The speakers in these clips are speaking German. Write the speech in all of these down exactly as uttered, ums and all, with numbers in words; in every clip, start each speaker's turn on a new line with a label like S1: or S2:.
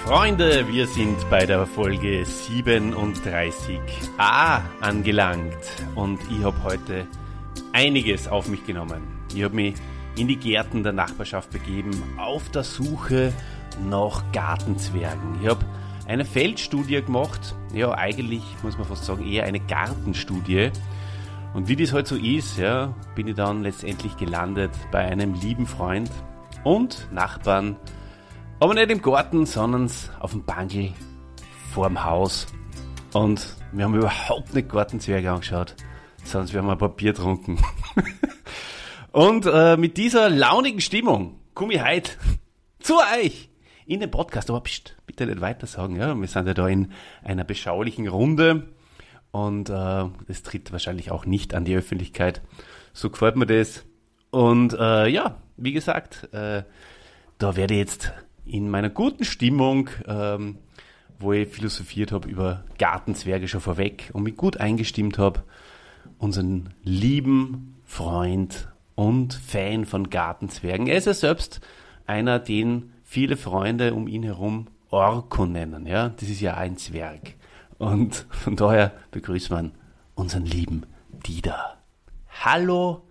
S1: Freunde, wir sind bei der Folge siebenunddreißig a angelangt und ich habe heute einiges auf mich genommen. Ich habe mich in die Gärten der Nachbarschaft begeben, auf der Suche nach Gartenzwergen. Ich habe eine Feldstudie gemacht, ja eigentlich muss man fast sagen eher eine Gartenstudie. Und wie das halt so ist, ja, bin ich dann letztendlich gelandet bei einem lieben Freund und Nachbarn, aber nicht im Garten, sondern auf dem Bangel vorm Haus. Und wir haben überhaupt nicht Gartenzwerge angeschaut, sondern wir haben ein paar Bier getrunken. Und äh, mit dieser launigen Stimmung komme ich heute zu euch in den Podcast. Aber pst, bitte nicht weiter sagen, ja, wir sind ja da in einer beschaulichen Runde und äh, das tritt wahrscheinlich auch nicht an die Öffentlichkeit. So gefällt mir das. Und äh, ja, wie gesagt, äh, da werde ich jetzt in meiner guten Stimmung, ähm, wo ich philosophiert habe über Gartenzwerge schon vorweg und mich gut eingestimmt habe, unseren lieben Freund und Fan von Gartenzwergen. Er ist ja selbst einer, den viele Freunde um ihn herum Orko nennen. Ja? Das ist ja ein Zwerg. Und von daher begrüßt man unseren lieben Dieter. Hallo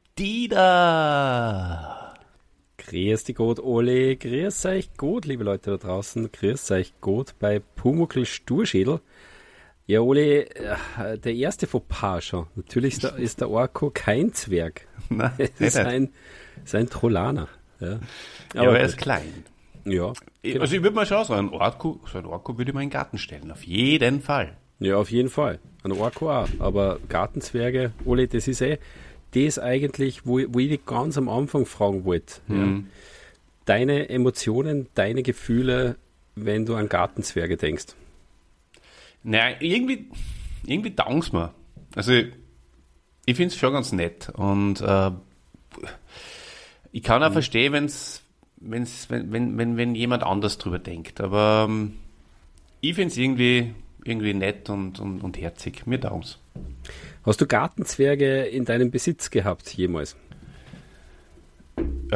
S1: Dieter!
S2: Grüß dich gut, Ole. Grüß euch gut, liebe Leute da draußen. Grüß euch gut bei Pumuckl Sturschädel. Ja, Ole, der erste Fauxpas schon. Natürlich ist der, ist der Orko kein Zwerg.
S1: Nein,
S2: es ist ein, ist ein Trollaner. Ja,
S1: aber, ja, aber er ist klein.
S2: Ja. Genau.
S1: Also ich würde mal schauen, so ein Orko, so ein Orko würde ich mal in den Garten stellen. Auf jeden Fall.
S2: Ja, auf jeden Fall. Ein Orko auch. Aber Gartenzwerge, Ole, das ist eh das eigentlich, wo, wo ich dich ganz am Anfang fragen wollte. Mhm. Ja. Deine Emotionen, deine Gefühle, wenn du an Gartenzwerge denkst.
S1: Naja, irgendwie, irgendwie taugen es mir. Also, ich finde es schon ganz nett. Und äh, ich kann auch mhm. verstehen, wenn's, wenn's, wenn, wenn, wenn, wenn jemand anders drüber denkt. Aber ähm, ich finde es irgendwie, irgendwie nett und, und, und herzig. Mir taugen es.
S2: Hast du Gartenzwerge in deinem Besitz gehabt, jemals?
S1: Äh,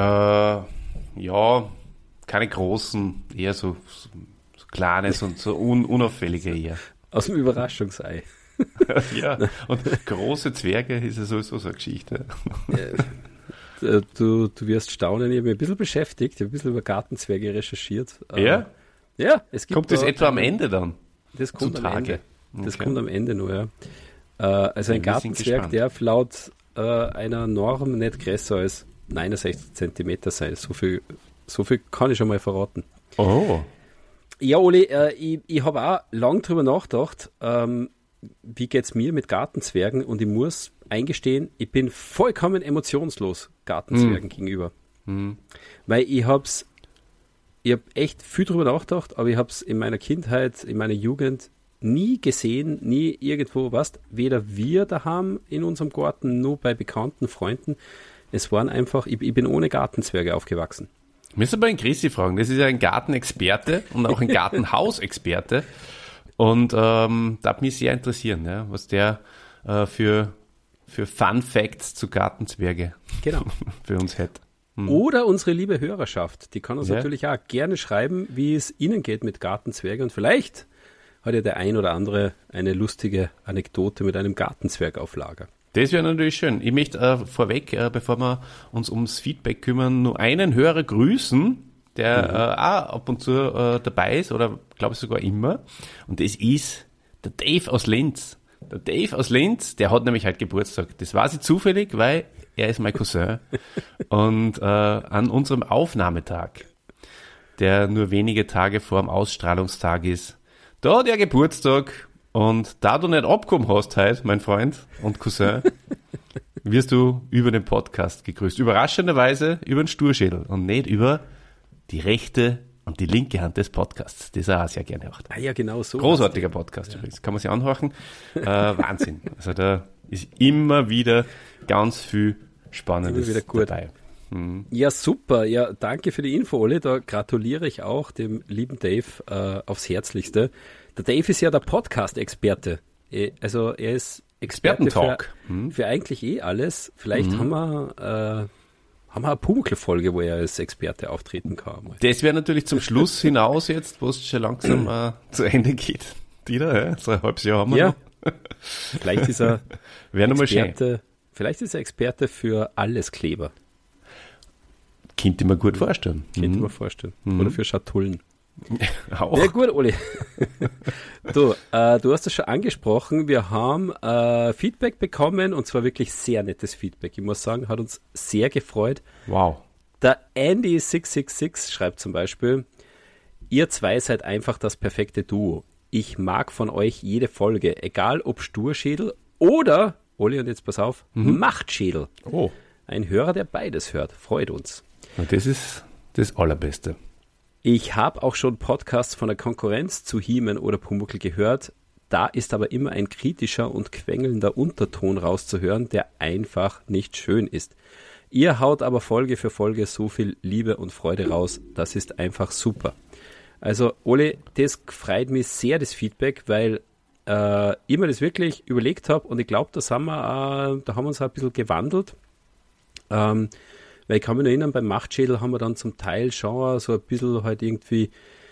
S1: ja, keine großen, eher so, so, so kleines und so un, unauffällige eher.
S2: Aus dem Überraschungsei.
S1: Ja, und große Zwerge ist ja sowieso so eine Geschichte.
S2: Äh, du, du wirst staunen, ich habe mich ein bisschen beschäftigt, ich habe ein bisschen über Gartenzwerge recherchiert.
S1: Ja?
S2: Ja, es gibt.
S1: Kommt das etwa am Ende dann?
S2: Das kommt am Ende. Das
S1: okay.
S2: kommt am Ende nur, ja. Also ein Gartenzwerg darf laut äh, einer Norm nicht größer als neunundsechzig Zentimeter sein. So viel, so viel kann ich schon mal verraten.
S1: Oh.
S2: Ja, Oli, äh, ich, ich habe auch lang drüber nachgedacht, ähm, wie geht's mir mit Gartenzwergen, und ich muss eingestehen, ich bin vollkommen emotionslos Gartenzwergen mm. gegenüber. Mm. Weil ich hab's, ich habe echt viel drüber nachgedacht, aber ich habe es in meiner Kindheit, in meiner Jugend nie gesehen, nie irgendwo, was, weder wir daheim in unserem Garten, nur bei bekannten Freunden. Es waren einfach, ich, ich bin ohne Gartenzwerge aufgewachsen.
S1: Müssen wir einen Chrissy fragen, das ist ja ein Gartenexperte und auch ein Gartenhausexperte, und ähm, das hat mich sehr interessieren, ja, was der äh, für, für Fun Facts zu Gartenzwerge
S2: genau.
S1: für uns hätte. Hm.
S2: Oder unsere liebe Hörerschaft, die kann uns
S1: ja.
S2: natürlich auch gerne schreiben, wie es ihnen geht mit Gartenzwergen, und vielleicht hat ja der ein oder andere eine lustige Anekdote mit einem Gartenzwerg auf Lager.
S1: Das wäre natürlich schön. Ich möchte äh, vorweg, äh, bevor wir uns ums Feedback kümmern, nur einen Hörer grüßen, der mhm. äh, auch ab und zu äh, dabei ist, oder glaube ich sogar immer. Und das ist der Dave aus Linz. Der Dave aus Linz, der hat nämlich halt Geburtstag. Das weiß ich zufällig, weil er ist mein Cousin. Und äh, an unserem Aufnahmetag, der nur wenige Tage vor dem Ausstrahlungstag ist, da hat er Geburtstag, und da du nicht abgekommen hast heute, mein Freund und Cousin, wirst du über den Podcast gegrüßt. Überraschenderweise über den Sturschädel und nicht über die rechte und die linke Hand des Podcasts, das er auch sehr gerne macht.
S2: Ah ja, genau so.
S1: Großartiger Podcast ja. übrigens, kann man sich anhören. Äh, Wahnsinn. Also da ist immer wieder ganz viel Spannendes
S2: immer wieder gut.
S1: dabei. Mhm.
S2: Ja, super. Ja, danke für die Info, Ole. Da gratuliere ich auch dem lieben Dave äh, aufs Herzlichste. Der Dave ist ja der Podcast-Experte. Also er ist Experte für,
S1: mhm.
S2: für eigentlich eh alles. Vielleicht mhm. haben wir, äh, haben wir eine Pumuckl-Folge, wo er als Experte auftreten kann. Mal.
S1: Das wäre natürlich zum Schluss hinaus jetzt, wo es schon langsam äh, zu Ende geht. Dieter, ja? So ein halbes Jahr haben wir
S2: ja.
S1: noch.
S2: Vielleicht ist er
S1: Experte,
S2: vielleicht ist er Experte für alles Kleber.
S1: Könnte ich mir gut vorstellen.
S2: Könnte
S1: mhm.
S2: ich mir vorstellen.
S1: Mhm.
S2: Oder für Schatullen.
S1: Auch.
S2: Ja gut, Oli. du, äh, du hast es schon angesprochen. Wir haben äh, Feedback bekommen und zwar wirklich sehr nettes Feedback. Ich muss sagen, hat uns sehr gefreut.
S1: Wow.
S2: Der Andy sechs sechs sechs schreibt zum Beispiel, ihr zwei seid einfach das perfekte Duo. Ich mag von euch jede Folge, egal ob Sturschädel oder, Oli, und jetzt pass auf, mhm. Machtschädel.
S1: Oh.
S2: Ein Hörer, der beides hört. Freut uns.
S1: Das ist das Allerbeste.
S2: Ich habe auch schon Podcasts von der Konkurrenz zu He-Man oder Pumuckl gehört. Da ist aber immer ein kritischer und quengelnder Unterton rauszuhören, der einfach nicht schön ist. Ihr haut aber Folge für Folge so viel Liebe und Freude raus. Das ist einfach super. Also, Ole, das freut mich sehr, das Feedback, weil äh, ich mir das wirklich überlegt habe und ich glaube, das haben wir, äh, da haben wir uns ein bisschen gewandelt. Ähm, weil ich kann mich noch erinnern, beim Machtschädel haben wir dann zum Teil schon so ein bisschen halt irgendwie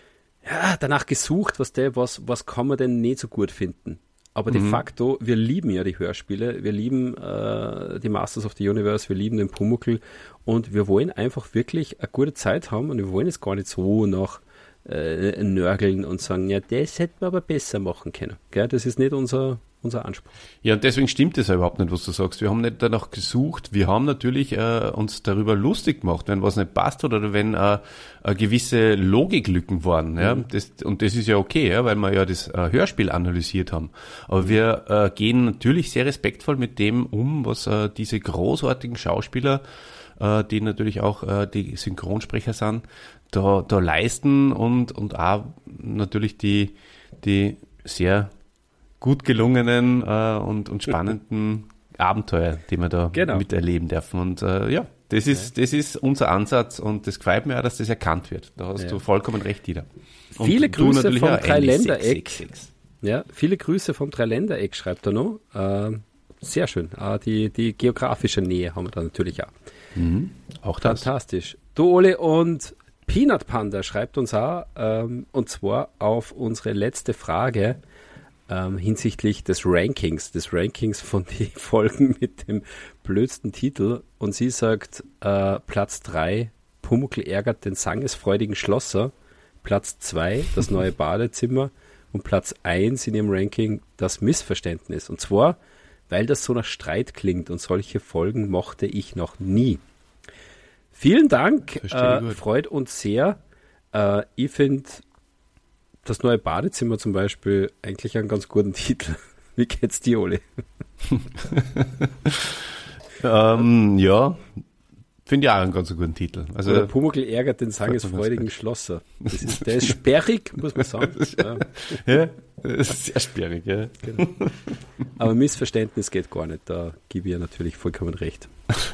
S2: ja, danach gesucht, was, der, was, was kann man denn nicht so gut finden. Aber de facto, wir lieben ja die Hörspiele, wir lieben äh, die Masters of the Universe, wir lieben den Pumuckl und wir wollen einfach wirklich eine gute Zeit haben und wir wollen jetzt gar nicht so nach äh, nörgeln und sagen, ja, das hätten wir aber besser machen können. Gell? Das ist nicht unser, unser Anspruch.
S1: Ja, und deswegen stimmt es ja überhaupt nicht, was du sagst. Wir haben nicht danach gesucht, wir haben natürlich äh, uns darüber lustig gemacht, wenn was nicht passt oder wenn äh, äh, gewisse Logiklücken waren. Ja? Mhm. Das, und das ist ja okay, ja, weil wir ja das äh, Hörspiel analysiert haben. Aber wir äh, gehen natürlich sehr respektvoll mit dem um, was äh, diese großartigen Schauspieler, äh, die natürlich auch äh, die Synchronsprecher sind, da, da leisten und, und auch natürlich die, die sehr gut gelungenen äh, und, und spannenden Abenteuer, die wir da genau. miterleben dürfen. Und äh, ja, das ist, ja. das ist unser Ansatz und das gefällt mir auch, dass das erkannt wird. Da hast ja. du vollkommen recht, Dieter. Und
S2: viele Grüße vom Dreiländereck.
S1: sechs sechs sechs.
S2: Ja, viele Grüße vom Dreiländereck, schreibt er noch. Äh, sehr schön. Äh, die, die geografische Nähe haben wir da natürlich auch.
S1: Mhm. Auch das.
S2: Fantastisch. Du, Ole, und Peanut Panda schreibt uns auch, ähm, und zwar auf unsere letzte Frage ähm, hinsichtlich des Rankings, des Rankings von den Folgen mit dem blödsten Titel. Und sie sagt, äh, Platz drei, Pumuckl ärgert den sangesfreudigen Schlosser, Platz zwei, das neue Badezimmer und Platz eins in ihrem Ranking, das Missverständnis. Und zwar, weil das so nach Streit klingt und solche Folgen mochte ich noch nie. Vielen Dank, äh, freut uns sehr. Äh, ich finde das neue Badezimmer zum Beispiel eigentlich einen ganz guten Titel. Wie geht's dir, Ole?
S1: ähm, ja, finde ich auch einen ganz guten Titel. Also,
S2: Oder Pumuckl ärgert den sangesfreudigen Schlosser. Das ist, der ist sperrig, muss man sagen.
S1: ja, ja, das ist sehr sperrig, ja.
S2: Genau. Aber Missverständnis geht gar nicht, da gebe ich ja natürlich vollkommen recht.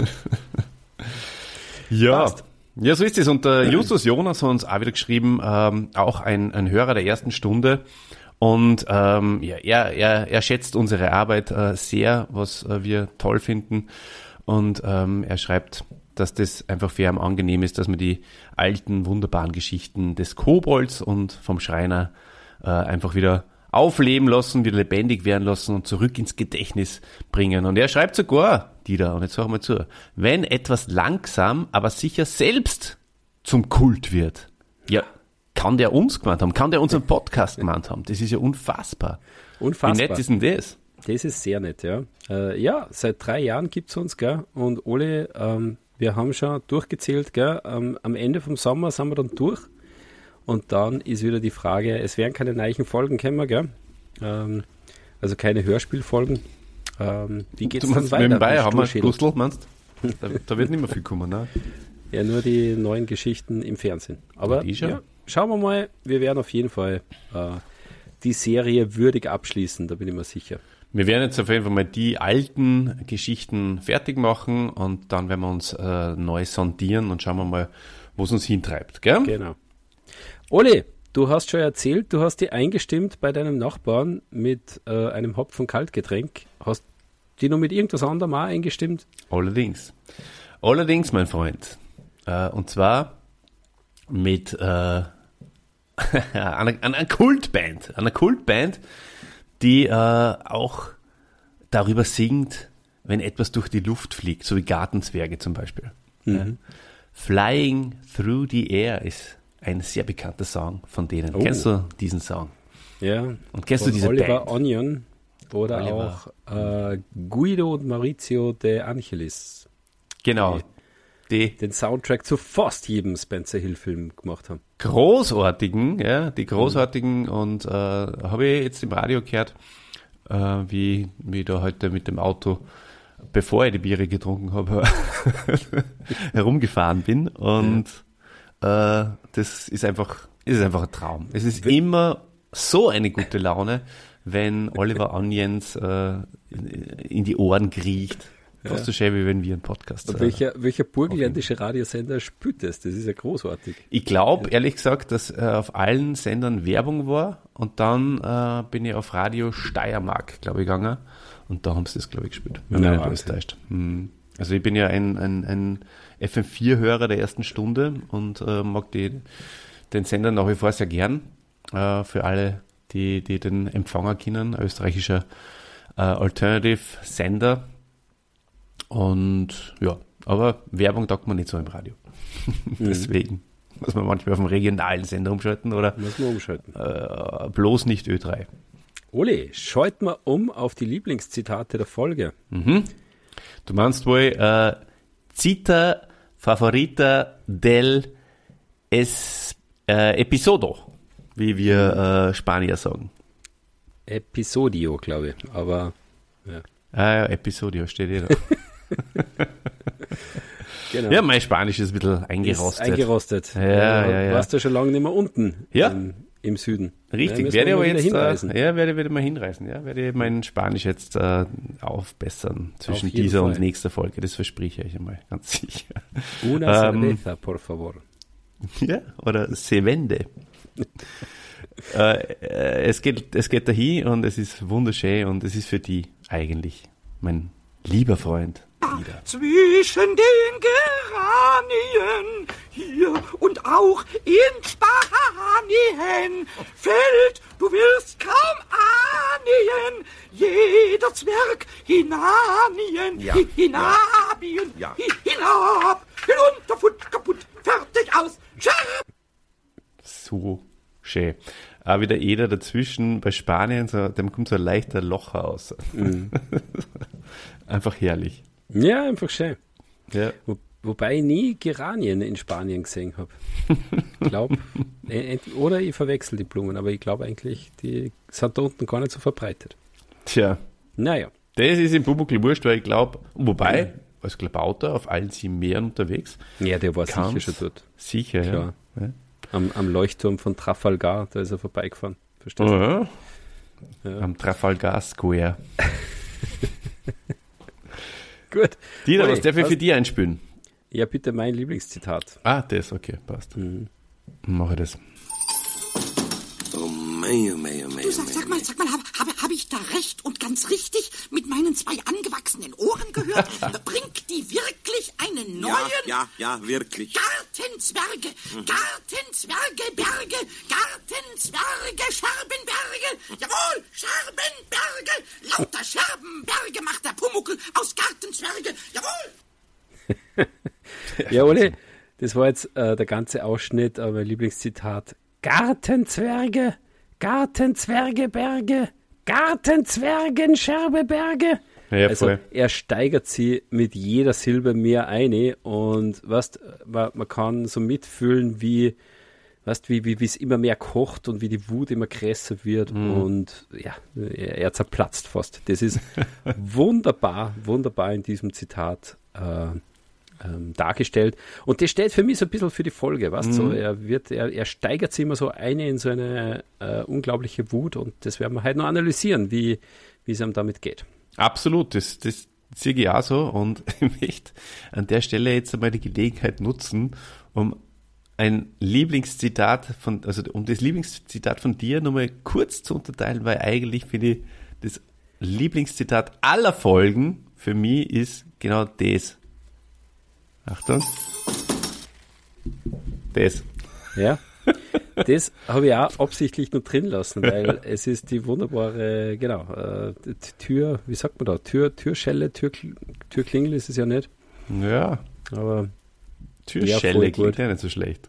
S1: Ja, Passt. ja, so ist es. Und der Justus Jonas hat uns auch wieder geschrieben, ähm, auch ein, ein Hörer der ersten Stunde. Und ähm, ja, er, er, er schätzt unsere Arbeit äh, sehr, was äh, wir toll finden. Und ähm, er schreibt, dass das einfach für ihn angenehm ist, dass man die alten, wunderbaren Geschichten des Kobolds und vom Schreiner äh, einfach wieder aufleben lassen, wieder lebendig werden lassen und zurück ins Gedächtnis bringen. Und er schreibt sogar, Dieter, und jetzt hör mal zu, wenn etwas langsam, aber sicher selbst zum Kult wird, ja, kann der uns gemeint haben, kann der unseren Podcast gemeint haben. Das ist ja unfassbar.
S2: Unfassbar.
S1: Wie nett ist denn das?
S2: Das ist sehr nett, ja. Äh, ja, seit drei Jahren gibt es uns, gell, und Ole, ähm, wir haben schon durchgezählt, gell, ähm, am Ende vom Sommer sind wir dann durch. Und dann ist wieder die Frage, es werden keine neuen Folgen kommen, gell? Ähm, also keine Hörspielfolgen. Ähm, wie geht es dann weiter?
S1: Nebenbei haben wir Gustl, meinst du? Da, da wird nicht mehr viel kommen, ne?
S2: Ja, nur die neuen Geschichten im Fernsehen. Aber ja, schauen wir mal, wir werden auf jeden Fall äh, die Serie würdig abschließen, da bin ich mir sicher.
S1: Wir werden jetzt auf jeden Fall mal die alten Geschichten fertig machen und dann werden wir uns äh, neu sondieren und schauen wir mal, wo es uns hintreibt, gell?
S2: Genau. Ole, du hast schon erzählt, du hast dich eingestimmt bei deinem Nachbarn mit äh, einem Hopfen-Kaltgetränk. Hast du dich noch mit irgendwas anderem auch eingestimmt?
S1: Allerdings. Allerdings, mein Freund, äh, und zwar mit äh, einer, einer Kultband, einer Kultband, die äh, auch darüber singt, wenn etwas durch die Luft fliegt, so wie Gartenzwerge zum Beispiel. Mhm. Ja. Flying Through the Air ist ein sehr bekannter Song von denen. Oh. Kennst du diesen Song?
S2: Ja.
S1: Und kennst du diese
S2: Oliver
S1: Band?
S2: Onion oder Oliver. auch äh, Guido und Maurizio De Angelis.
S1: Genau.
S2: Die, die den Soundtrack zu fast jedem Spencer Hill-Film gemacht haben.
S1: Großartigen, ja, die großartigen mhm. und äh, habe ich jetzt im Radio gehört, äh, wie, wie ich da heute mit dem Auto, bevor ich die Biere getrunken habe, herumgefahren bin und ja. äh, das ist einfach, ist einfach ein Traum. Es ist Wie? immer so eine gute Laune, wenn Oliver Onions äh, in, in die Ohren kriecht. Fast ja. so schön, wie wenn wir einen Podcast
S2: haben. Welcher, welcher burgenländische Radiosender spielt das? Das ist ja großartig.
S1: Ich glaube, ehrlich gesagt, dass äh, auf allen Sendern Werbung war und dann äh, bin ich auf Radio Steiermark, glaube ich, gegangen und da haben sie das, glaube ich, gespielt. Wenn ja, mich nicht alles täuscht. Hm. Also ich bin ja ein, ein, ein F M vier Hörer der ersten Stunde und äh, mag die, den Sender nach wie vor sehr gern. Äh, für alle, die, die den Empfänger kennen, ein österreichischer äh, Alternative-Sender. Und ja, aber Werbung taugt man nicht so im Radio. Deswegen muss man manchmal auf dem regionalen Sender umschalten oder
S2: muss man umschalten.
S1: Äh, bloß nicht Ö drei.
S2: Ole, schalten wir um auf die Lieblingszitate der Folge.
S1: Mhm. Du meinst wohl äh, Cita favorita del es, äh, episodo, wie wir äh, Spanier sagen.
S2: Episodio, glaube ich, aber ja.
S1: Ah ja, Episodio steht eh da. Genau. Ja, mein Spanisch ist ein bisschen eingerostet.
S2: Ist eingerostet.
S1: Ja, ja, ja,
S2: du
S1: ja.
S2: warst ja schon lange nicht mehr unten
S1: ja.
S2: im, im Süden.
S1: Richtig,
S2: ja,
S1: werde ich aber jetzt hinreisen. Äh, ja, werde, werde mal hinreisen. Ja, werde ich mein Spanisch jetzt äh, aufbessern zwischen dieser Fall. und nächster Folge. Das verspreche ich einmal, ganz sicher.
S2: Una ähm, cerveza, por favor.
S1: Ja, oder se vende. äh, äh, es geht, es geht dahin und es ist wunderschön und es ist für die eigentlich mein lieber Freund. Wieder.
S3: Zwischen den Geranien hier und auch in Spanien fällt, du wirst kaum ahnen, jeder Zwerg hinanien,
S1: ja.
S3: hinabien,
S1: ja.
S3: hinab, hinunter, fut, kaputt, fertig, aus, schab.
S1: So schön. Aber wieder jeder dazwischen bei Spanien, so, dem kommt so ein leichter Locher aus. Mhm. Einfach herrlich.
S2: Ja, einfach schön.
S1: Ja.
S2: Wo, wobei ich nie Geranien in Spanien gesehen habe. Ich glaube, oder ich verwechsel die Blumen, aber ich glaube eigentlich, die sind da unten gar nicht so verbreitet.
S1: Tja.
S2: Naja.
S1: Das ist im Bubukel wurscht, weil ich glaube, wobei, ja. als Klabauter auf allen sieben Meeren unterwegs.
S2: Ja, der war sicher schon dort.
S1: Sicher,
S2: Klar.
S1: ja. ja.
S2: Am, am Leuchtturm von Trafalgar, da ist er vorbeigefahren. Verstehst
S1: du?
S2: Oh,
S1: ja. Ja. Am Trafalgar Square.
S2: Gut.
S1: Dieter, okay, was darf ich für dich einspülen?
S2: Ja, bitte mein Lieblingszitat.
S1: Ah, das, okay, passt. Mhm. Mache das.
S4: Oh mei, oh mei, oh mei.
S3: Du sag, sag mal, sag mal, habe hab, hab ich da recht und ganz richtig mit meinen zwei angewachsenen Ohren gehört? Bringt die wirklich einen neuen...
S4: Ja, ja, ja, wirklich.
S3: Gartenzwerge, mhm. Gartenzwerge, Berge, Gartenzwerge, Scherbenberge. Jawohl, Scherbenberge. Lauter Scherbenberge macht der Pumuckl aus Gartenzwerge. Jawohl.
S2: Ja, Ole, das war jetzt äh, der ganze Ausschnitt, aber mein Lieblingszitat. Gartenzwerge, Gartenzwerge, Berge, Gartenzwergen, Scherbeberge.
S1: Ja,
S2: also
S1: voll.
S2: Er steigert sie mit jeder Silbe mehr ein und weißt, man, man kann so mitfühlen, wie weißt, wie wie wie es immer mehr kocht und wie die Wut immer größer wird mhm. und ja, er, er zerplatzt fast. Das ist wunderbar, wunderbar in diesem Zitat äh, ähm, dargestellt. Und das steht für mich so ein bisschen für die Folge, weißt mhm. so, er wird, er, er steigert sich immer so eine in so eine äh, unglaubliche Wut und das werden wir halt noch analysieren, wie, wie es ihm damit geht.
S1: Absolut, das, das sehe ich auch so und ich möchte an der Stelle jetzt einmal die Gelegenheit nutzen, um ein Lieblingszitat von, also um das Lieblingszitat von dir nochmal kurz zu unterteilen, weil eigentlich finde ich, das Lieblingszitat aller Folgen für mich ist genau das. Achtung. Das.
S2: Ja. Das habe ich auch absichtlich noch drin lassen, weil es ist die wunderbare, genau, äh, Tür, wie sagt man da, Tür, Türschelle, Tür, Türklingel ist es ja nicht.
S1: Ja.
S2: Aber
S1: Türschelle klingt ja nicht so schlecht.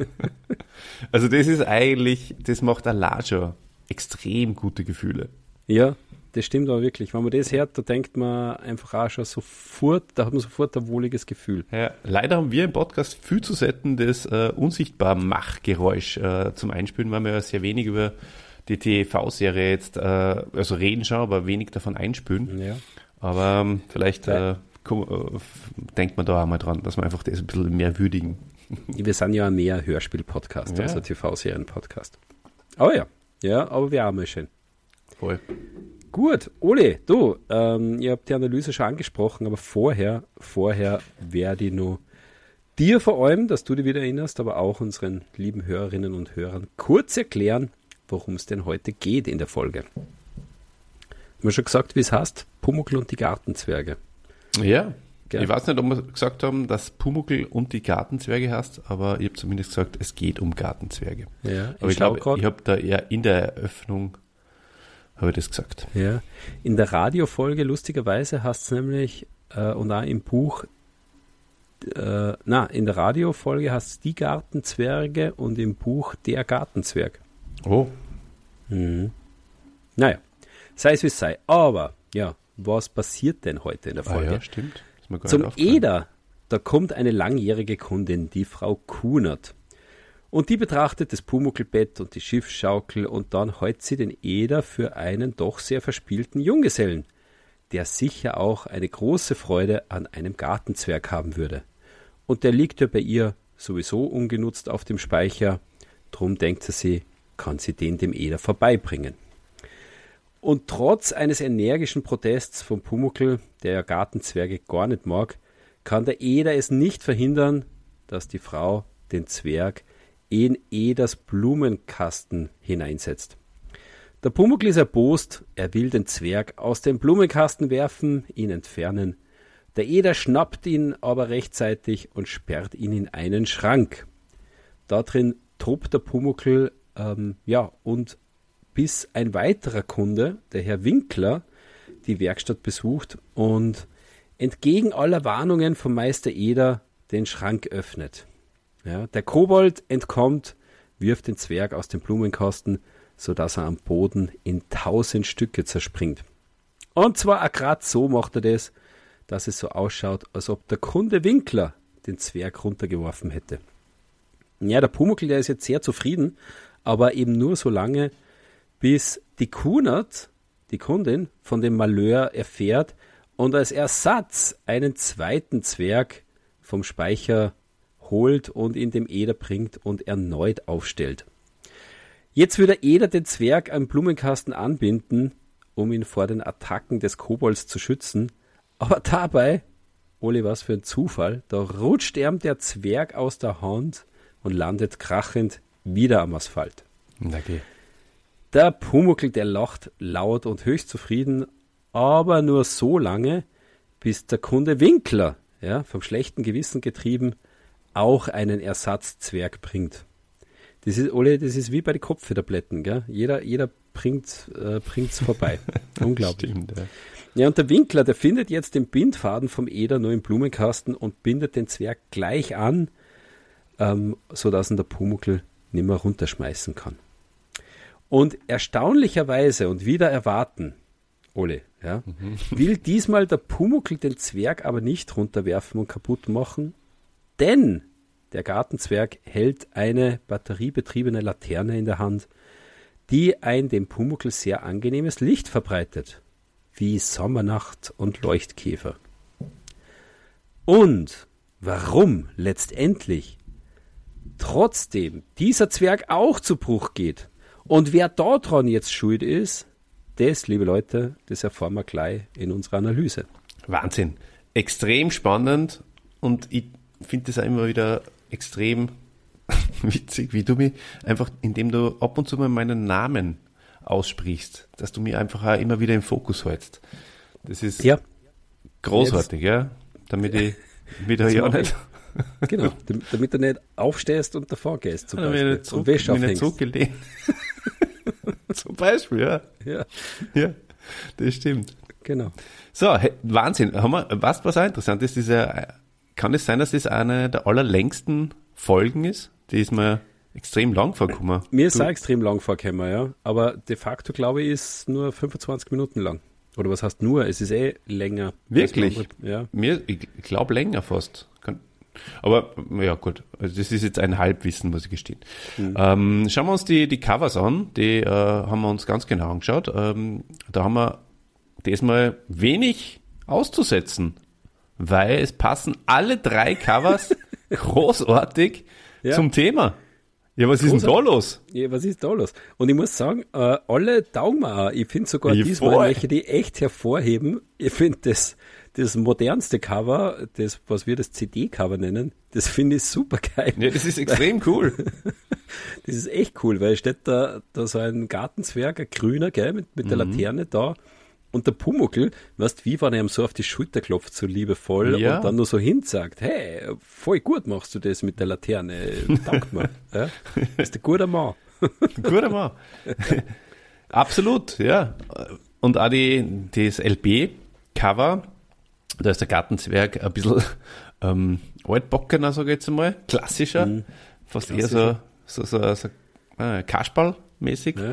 S1: Also das ist eigentlich, das macht allein schon extrem gute Gefühle.
S2: Ja, das stimmt aber wirklich. Wenn man das hört, da denkt man einfach auch schon sofort, da hat man sofort ein wohliges Gefühl.
S1: Ja, leider haben wir im Podcast viel zu selten das äh, Unsichtbar-Mach-Geräusch äh, zum Einspielen, weil wir ja sehr wenig über die T V-Serie jetzt, äh, also reden schon, aber wenig davon einspielen.
S2: Ja.
S1: Aber ähm, vielleicht äh, komm, äh, denkt man da auch mal dran, dass wir einfach das ein bisschen mehr würdigen.
S2: Wir sind ja mehr Hörspiel-Podcast
S1: Ja.
S2: als ein T V-Serien-Podcast. Aber ja, ja, aber wir auch mal schön.
S1: Voll.
S2: Gut, Ole, du, ähm, ihr habt die Analyse schon angesprochen, aber vorher, vorher werde ich nur dir vor allem, dass du dich wieder erinnerst, aber auch unseren lieben Hörerinnen und Hörern kurz erklären, worum es denn heute geht in der Folge. Haben wir schon gesagt, wie es heißt? Pumuckl und die Gartenzwerge.
S1: Ja,
S2: Gell?
S1: ich weiß nicht, ob wir gesagt haben, dass Pumuckl und die Gartenzwerge heißt, aber ich habe zumindest gesagt, es geht um Gartenzwerge.
S2: Ja,
S1: Aber ich
S2: schau
S1: glaube,
S2: grad.
S1: ich habe da eher in der Eröffnung habe ich das gesagt.
S2: Ja, in der Radiofolge, lustigerweise, heißt es nämlich, äh, und auch im Buch, äh, na, in der Radiofolge heißt es die Gartenzwerge und im Buch der Gartenzwerg.
S1: Oh.
S2: Mhm. Naja, sei es wie es sei. Aber, ja, was passiert denn heute in der
S1: Ah
S2: Folge?
S1: ja, stimmt. Ist mir gar
S2: Zum
S1: nicht aufgefallen.
S2: Eder, da kommt eine langjährige Kundin, die Frau Kunert. Und die betrachtet das Pumuckl-Bett und die Schiffsschaukel und dann hält sie den Eder für einen doch sehr verspielten Junggesellen, der sicher auch eine große Freude an einem Gartenzwerg haben würde. Und der liegt ja bei ihr sowieso ungenutzt auf dem Speicher, drum denkt sie sich, kann sie den dem Eder vorbeibringen. Und trotz eines energischen Protests von Pumuckl, der ja Gartenzwerge gar nicht mag, kann der Eder es nicht verhindern, dass die Frau den Zwerg in Eders Blumenkasten hineinsetzt. Der Pumuckl ist erbost, er will den Zwerg aus dem Blumenkasten werfen, ihn entfernen. Der Eder schnappt ihn aber rechtzeitig und sperrt ihn in einen Schrank. Da drin tobt der Pumuckl, ähm, ja, und bis ein weiterer Kunde, der Herr Winkler, die Werkstatt besucht und entgegen aller Warnungen vom Meister Eder den Schrank öffnet. Ja, der Kobold entkommt, wirft den Zwerg aus dem Blumenkasten, sodass er am Boden in tausend Stücke zerspringt. Und zwar auch gerade so macht er das, dass es so ausschaut, als ob der Kunde Winkler den Zwerg runtergeworfen hätte. Ja, der Pumuckl, der ist jetzt sehr zufrieden, aber eben nur so lange, bis die Kunert, die Kundin, von dem Malheur erfährt und als Ersatz einen zweiten Zwerg vom Speicher holt und ihn dem Eder bringt und erneut aufstellt. Jetzt will der Eder den Zwerg am Blumenkasten anbinden, um ihn vor den Attacken des Kobolds zu schützen, aber dabei, Oli, was für ein Zufall, da rutscht ihm der Zwerg aus der Hand und landet krachend wieder am Asphalt.
S1: Okay.
S2: Der Pumuckl, der lacht laut und höchst zufrieden, aber nur so lange, bis der Kunde Winkler, ja, vom schlechten Gewissen getrieben, auch einen Ersatzzwerg bringt. Das ist, Ole, das ist wie bei den Kopftabletten, gell? Jeder, jeder bringt äh, bringt's vorbei. Unglaublich.
S1: Stimmt, ja.
S2: Ja, und der Winkler, der findet jetzt den Bindfaden vom Eder nur im Blumenkasten und bindet den Zwerg gleich an, ähm, sodass ihn der Pumuckl nimmer runterschmeißen kann. Und erstaunlicherweise und wieder erwarten, Ole, ja, mhm. will diesmal der Pumuckl den Zwerg aber nicht runterwerfen und kaputt machen, denn der Gartenzwerg hält eine batteriebetriebene Laterne in der Hand, die ein dem Pumuckl sehr angenehmes Licht verbreitet, wie Sommernacht und Leuchtkäfer. Und warum letztendlich trotzdem dieser Zwerg auch zu Bruch geht und wer daran jetzt schuld ist, das, liebe Leute, das erfahren wir gleich in unserer Analyse.
S1: Wahnsinn. Extrem spannend und ich finde das auch immer wieder extrem witzig, wie du mich einfach, indem du ab und zu mal meinen Namen aussprichst, dass du mich einfach auch immer wieder im Fokus hältst. Das ist
S2: ja.
S1: großartig, ja. Damit ich Wieder ja nicht.
S2: Genau, damit du nicht aufstehst und davor gehst, zum
S1: Dann
S2: Beispiel.
S1: nicht zurück,
S2: und Wäsche
S1: mich nicht
S2: aufhängst.
S1: zurückgelehnt. Zum Beispiel, ja.
S2: Ja,
S1: Ja, das stimmt.
S2: genau.
S1: So, he- Wahnsinn. Haben wir, weißt du, was auch interessant ist? Diese, kann es sein, dass das eine der allerlängsten Folgen ist? Die ist mir extrem lang vorgekommen.
S2: Mir ist
S1: Du-
S2: auch extrem lang vorgekommen, ja. Aber de facto, glaube ich, ist es nur fünfundzwanzig Minuten lang. Oder was heißt nur? Es ist eh länger.
S1: Wirklich?
S2: Als man- Ja.
S1: Mir, ich glaube länger fast. Kann, aber ja gut, also das ist jetzt ein Halbwissen, muss ich gestehen.
S2: Mhm.
S1: Ähm, schauen wir uns die, die Covers an, die äh, haben wir uns ganz genau angeschaut. Ähm, da haben wir diesmal wenig auszusetzen, weil es passen alle drei Covers großartig
S2: Ja.
S1: zum Thema. Ja, was ist denn da
S2: Großartig.
S1: los?
S2: Ja, was ist da los? Und ich muss sagen, äh, alle taugen mir auch. Ich finde sogar
S1: Ja,
S2: diesmal
S1: voll.
S2: welche, die echt hervorheben. Ich finde das, das modernste Cover, das, was wir das C D-Cover nennen, das finde ich super geil.
S1: Ja, das ist extrem cool.
S2: Das ist echt cool, weil steht da, da so ein Gartenzwerg, ein grüner, gell, mit, mit der
S1: Mhm.
S2: Laterne da. Und der Pumuckl, weißt wie, wenn er ihm so auf die Schulter klopft, so liebevoll,
S1: Ja.
S2: und dann nur so hinsagt, hey, voll gut machst du das mit der Laterne, dank mir. Ja? Bist ein guter Mann.
S1: Guter Mann. Absolut, ja. Und auch die, das L P-Cover, da ist der Gartenzwerg ein bisschen ähm, altbackener, sage ich jetzt einmal, klassischer, fast eher so, so, so, so äh, Kasperl-mäßig.
S2: Ja.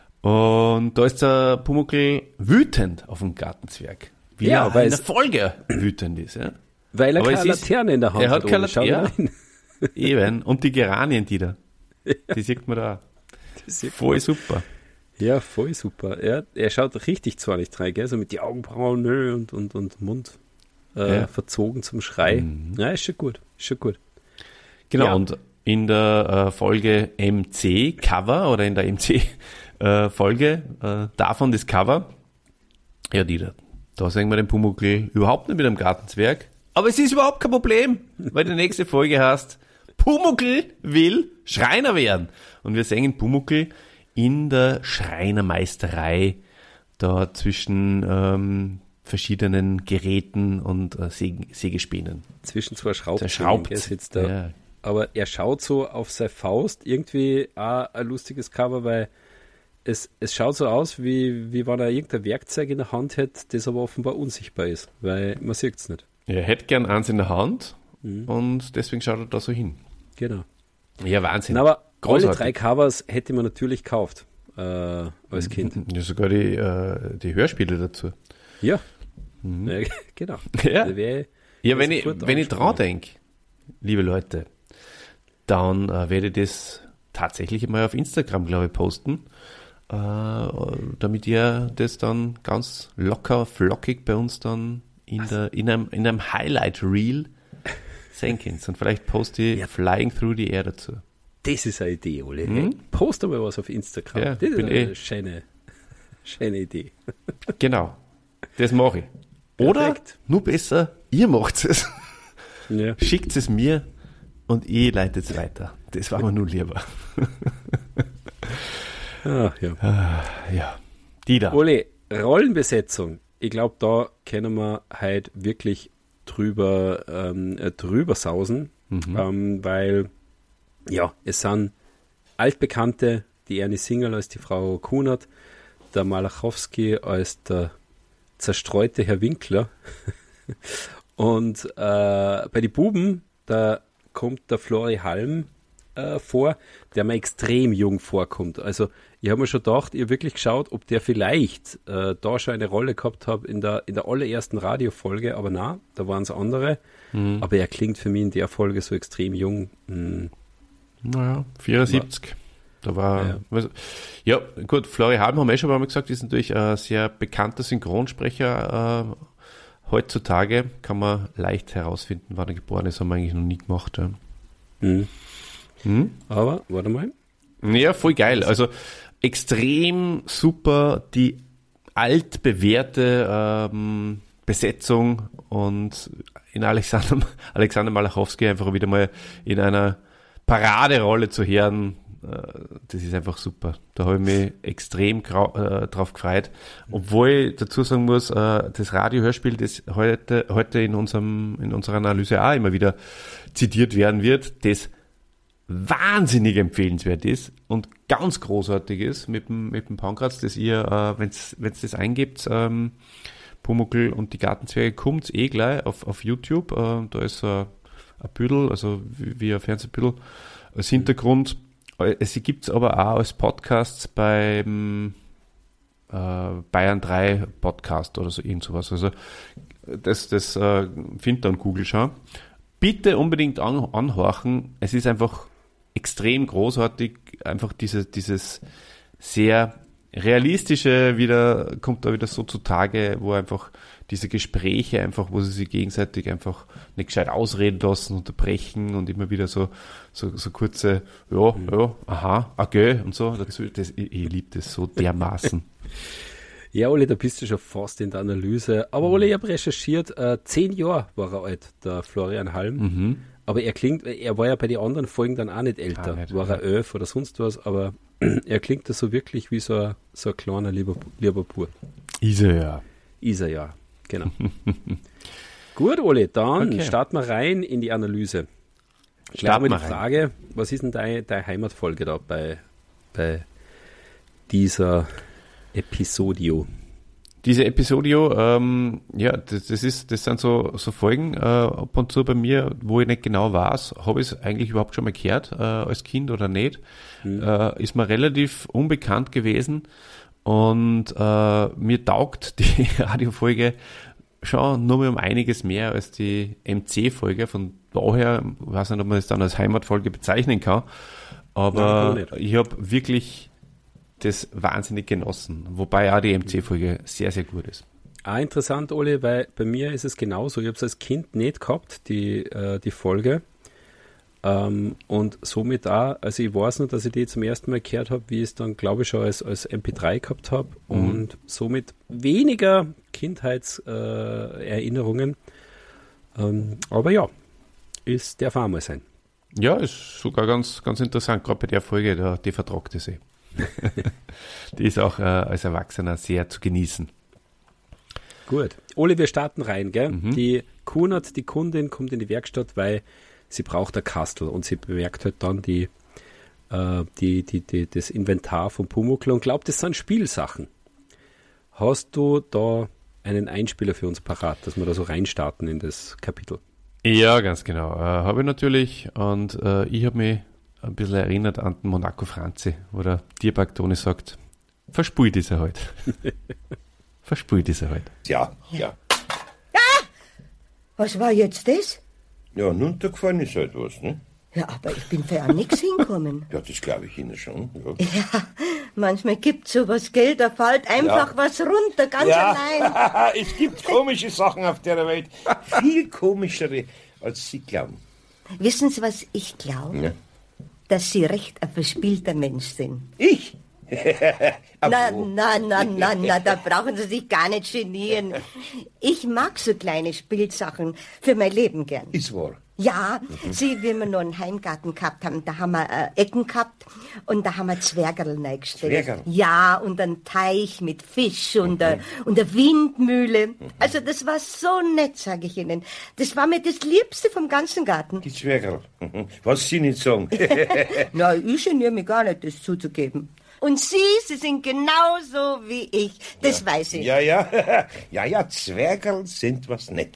S1: Und da ist der Pumuckl wütend auf den Gartenzwerg. Wie
S2: Ja,
S1: er
S2: weil
S1: in der
S2: es-
S1: Folge wütend ist. Ja?
S2: Weil er
S1: Aber
S2: keine
S1: es ist-
S2: Laterne in der Hand
S1: er hat
S2: hat.
S1: keine
S2: Ole. Schau
S1: Laterne.
S2: rein.
S1: Eben. Und die Geranien, die da. Die sieht man da.
S2: Das ist-
S1: Voll super.
S2: Ja, voll super. Er, er schaut richtig zornig rein, gell? So mit die Augenbrauen nö, und, und, und Mund äh,
S1: Ja.
S2: verzogen zum Schrei. Ja, ist schon gut. Ist schon gut.
S1: Genau,
S2: Ja.
S1: und in der äh, Folge M C Cover oder in der M C äh, Folge äh, davon das Cover, ja, die da, da sehen wir den Pumuckl überhaupt nicht mit dem Gartenzwerg. Aber es ist überhaupt kein Problem, weil die nächste Folge heißt, Pumuckl will Schreiner werden. Und wir sehen Pumuckl in der Schreinermeisterei, da zwischen ähm, verschiedenen Geräten und äh, Säge, Sägespänen.
S2: Zwischen zwei Schraubzwingen,
S1: Zerschraubt.
S2: gell, sitzt da.
S1: Ja.
S2: Aber er schaut so auf seine Faust, irgendwie auch ein lustiges Cover, weil es, es schaut so aus, wie, wie wenn er irgendein Werkzeug in der Hand hätte, das aber offenbar unsichtbar ist, weil man sieht es nicht.
S1: Er hätte gern eins in der Hand
S2: Mhm.
S1: und deswegen schaut er da so hin.
S2: Genau.
S1: Ja, Wahnsinn.
S2: Na, aber alle
S1: Großartig.
S2: drei Covers hätte man natürlich gekauft äh, als Kind.
S1: Ja, sogar die, äh, die Hörspiele dazu.
S2: Ja, ja genau.
S1: Ja.
S2: Da wär-
S1: Ja,
S2: wär
S1: wenn ich,
S2: sofort
S1: wenn ich dran
S2: angesprungen.
S1: denke, liebe Leute, dann äh, werde ich das tatsächlich mal auf Instagram, glaube ich, posten, äh, damit ihr das dann ganz locker, flockig bei uns dann in, der, in, einem, in einem Highlight-Reel sehen könnt. Und vielleicht poste ich
S2: Ja.
S1: Flying Through the Air dazu.
S2: Das ist eine Idee, Ole. Hey, post mal was auf Instagram.
S1: Ja,
S2: das ist
S1: bin
S2: eine
S1: eh-
S2: schöne, schöne Idee.
S1: Genau, das mache ich. Oder,
S2: Perfekt.
S1: nur besser, ihr macht es.
S2: Ja.
S1: Schickt es mir und ich leite es weiter. Das war mir nur lieber.
S2: Ach, ja.
S1: Ja. Die da.
S2: Ole, Rollenbesetzung. Ich glaube, da können wir halt wirklich drüber, ähm, äh, drüber sausen, ähm, weil, ja, es sind Altbekannte, die Ernie Singerl als die Frau Kunert, der Malachowski als der zerstreute Herr Winkler und äh, bei den Buben, da kommt der Flori Halm äh, vor, der mir extrem jung vorkommt. Also ich habe mir schon gedacht, ich habe wirklich geschaut, ob der vielleicht äh, da schon eine Rolle gehabt hat in der, in der allerersten Radiofolge, aber na, da waren es andere. Aber er klingt für mich in der Folge so extrem jung. Hm,
S1: Naja, vierundsiebzig. Da war,
S2: Ja.
S1: was- ja, gut, Flori Halm haben wir eh schon mal gesagt, ist natürlich ein sehr bekannter Synchronsprecher. Äh, heutzutage kann man leicht herausfinden, wann er geboren ist, haben wir eigentlich noch nie gemacht. Ja,
S2: hm.
S1: Hm?
S2: Aber, warte mal.
S1: Ja, voll geil. Also extrem super die altbewährte ähm, Besetzung und in Alexander, Alexander Malachowski einfach wieder mal in einer Paraderolle zu hören. das ist einfach super. Da habe ich mich extrem grau, äh, drauf gefreut. Obwohl ich dazu sagen muss, äh, das Radiohörspiel, das heute, heute in unserem, in unserer Analyse auch immer wieder zitiert werden wird, das wahnsinnig empfehlenswert ist und ganz großartig ist mit dem, mit dem Pankratz, das ihr, äh, wenn's, wenn's das eingibt, ähm, Pumuckl und die Gartenzwerge, kommt's eh gleich auf, auf YouTube. Äh, da ist äh, ein Büdel, also wie, wie ein Fernsehbüdel als Hintergrund. Es gibt's aber auch als Podcasts beim äh, Bayern drei Podcast oder so irgend sowas. Also das, das äh, findet dann Google schon. Bitte unbedingt an, anhorchen. Es ist einfach extrem großartig. Einfach diese, dieses sehr realistische wieder, kommt da wieder so zutage, wo einfach diese Gespräche einfach, wo sie sich gegenseitig einfach nicht gescheit ausreden lassen, unterbrechen und immer wieder so, so, so kurze, ja, ja, aha, okay und so. Dazu, das, ich, ich liebe das so dermaßen.
S2: Ja, Oli, da bist du schon fast in der Analyse. Aber Oli, ich habe recherchiert, äh, zehn Jahre war er alt, der Florian Halm.
S1: Mhm.
S2: Aber er klingt, er war ja bei den anderen Folgen dann auch nicht älter.
S1: Ah, nicht,
S2: war er elf oder sonst was, aber er klingt da so wirklich wie so ein, so ein kleiner, lieber, lieber Bub.
S1: Ist er ja.
S2: Ist er ja, genau. Gut, Oli, dann
S1: Okay.
S2: starten wir rein in die Analyse. Gleich
S1: Starten
S2: mal die
S1: wir rein.
S2: Frage, was ist denn deine, deine Heimatfolge da bei, bei dieser Episodio?
S1: Diese Episodio, ähm, ja, das, das ist, das sind so, so Folgen äh, ab und zu bei mir, wo ich nicht genau weiß, habe ich es eigentlich überhaupt schon mal gehört, äh, als Kind oder nicht. Mhm. Äh, ist mir relativ unbekannt gewesen und äh, mir taugt die Radiofolge schon nur mehr um einiges mehr als die M C-Folge. Von daher, ich weiß nicht, ob man das dann als Heimatfolge bezeichnen kann, aber
S2: Nein,
S1: ich habe wirklich das wahnsinnig genossen, wobei auch die M C-Folge sehr, sehr gut ist.
S2: Ah, interessant, Oli, weil bei mir ist es genauso. Ich habe es als Kind nicht gehabt, die, äh, die Folge. Ähm, und somit auch, also ich weiß noch, dass ich die zum ersten Mal gehört habe, wie ich es dann, glaube ich, schon als, als M P drei gehabt habe. Mhm. Und somit weniger Kindheitserinnerungen. Äh, ähm, aber ja, ist darf auch mal sein.
S1: Ja, ist sogar ganz, ganz interessant, gerade bei der Folge, da, die vertragt es eh. Die ist auch äh, als Erwachsener sehr zu genießen.
S2: Gut. Oli, wir starten rein, gell?
S1: Mhm.
S2: Die Kunert, die Kundin, kommt in die Werkstatt, weil sie braucht ein Kastel und sie bemerkt halt dann die, äh, die, die, die, das Inventar von Pumuckl und glaubt, das sind Spielsachen. Hast du da einen Einspieler für uns parat, dass wir da so reinstarten in das Kapitel?
S1: Ja, ganz genau. Äh, habe ich natürlich und äh, ich habe mich ein bisschen erinnert an den Monaco Franzi, wo der Tierpark Toni sagt, verspult ist er halt. Verspult ist er halt.
S5: Ja, ja.
S6: Was war jetzt das?
S5: Ja, runtergefallen ist halt was, ne?
S6: Ja, aber ich bin für an nichts hinkommen.
S5: Ja, das glaube ich Ihnen schon. Ja,
S6: Ja, manchmal gibt's sowas, gell? Da fällt einfach
S5: Ja.
S6: was runter, ganz allein.
S5: es gibt komische Sachen auf der Welt. Viel komischere, als Sie glauben.
S6: Wissen Sie, was ich glaube?
S5: Ja.
S6: Dass Sie recht ein verspielter Mensch sind.
S5: Ich?
S6: Na, na, na, na, na, da brauchen Sie sich gar nicht genieren. Ich mag so kleine Spielsachen für mein Leben gern.
S5: Ist wahr.
S6: Ja, Sie, wie wir nur einen Heimgarten gehabt haben, da haben wir äh, Ecken gehabt und da haben wir Zwergerl reingestellt.
S5: Zwergerl?
S6: Ja, und einen Teich mit Fisch und, äh, und eine Windmühle. Also das war so nett, sage ich Ihnen. Das war mir das Liebste vom ganzen Garten.
S5: Die Zwergerl. Was Sie nicht sagen.
S6: Na, ich geniere mich gar nicht, das zuzugeben. Und Sie, Sie sind genauso wie ich. Das weiß ich.
S5: ja, ja. Ja, ja, Zwergerl sind was nett.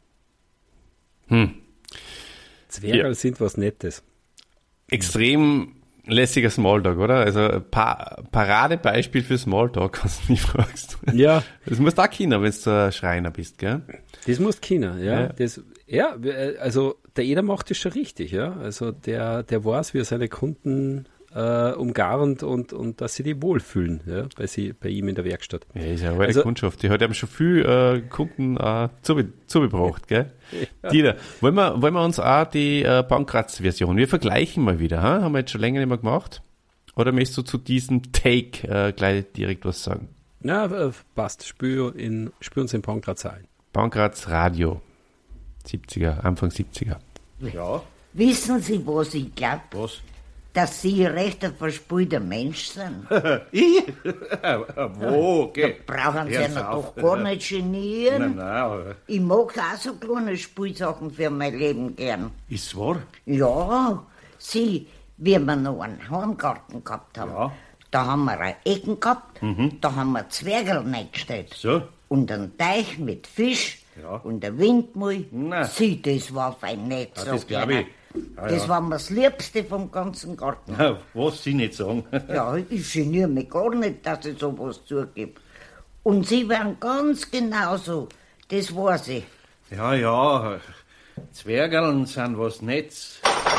S2: Zwergerl
S1: Ja.
S2: sind was Nettes.
S1: Extrem lässiger Smalltalk, oder? Also pa Paradebeispiel für Smalltalk, was du mich fragst.
S2: Ja.
S1: Das musst du auch kennen, wenn du ein Schreiner bist, gell?
S2: Das muss keiner, ja.
S1: Ja.
S2: Das, ja, also der Eder macht das schon richtig, ja. Also der, der weiß, wie er seine Kunden äh, umgarnt und, und dass sie die wohlfühlen, ja, bei, sie, bei ihm in der Werkstatt.
S1: Ja, ist ja eine alte
S2: Also-
S1: Kundschaft. Die hat ihm schon viel äh, Kunden äh, zube zugebracht, gell? Dieter, wollen wir, wollen wir uns auch die äh, Pankratz-Version, wir vergleichen mal wieder, ha? Haben wir jetzt schon länger nicht mehr gemacht? Oder möchtest du zu diesem Take äh, gleich direkt was sagen?
S2: Ja, äh, passt. Spür, in, spür uns in Pankratz ein.
S1: Pankratz Radio. siebziger, Anfang siebziger.
S5: Ja,
S7: Wissen Sie, was ich glaube?
S5: was?
S7: dass Sie recht ein verspulter Mensch sind.
S5: Ich? Wo, okay.
S7: Brauchen Sie ja
S5: Hör's
S7: doch
S5: auf.
S7: gar nicht genieren.
S5: Nein, nein, aber
S7: Ich mag auch so kleine Spielsachen für mein Leben gern.
S5: ist wahr?
S7: Ja, Sie, wie wir noch einen Heimgarten gehabt haben,
S5: Ja.
S7: da haben wir eine Ecken gehabt, da haben wir Zwergerl reingestellt.
S5: So?
S7: Und einen Teich mit Fisch
S5: Ja.
S7: und ein Windmühl.
S5: Na.
S7: Sie, das war fein nicht
S5: Ja,
S7: so.
S5: das glaub
S7: gerne.
S5: ich. Ja,
S7: das
S5: ja.
S7: war mir das Liebste vom ganzen Garten.
S5: Ja, was Sie nicht sagen.
S7: Ja, ich geniere mich gar nicht, dass ich sowas zugebe. Und Sie werden ganz genauso, das weiß ich.
S5: Ja, ja, Zwergeln sind was Nettes.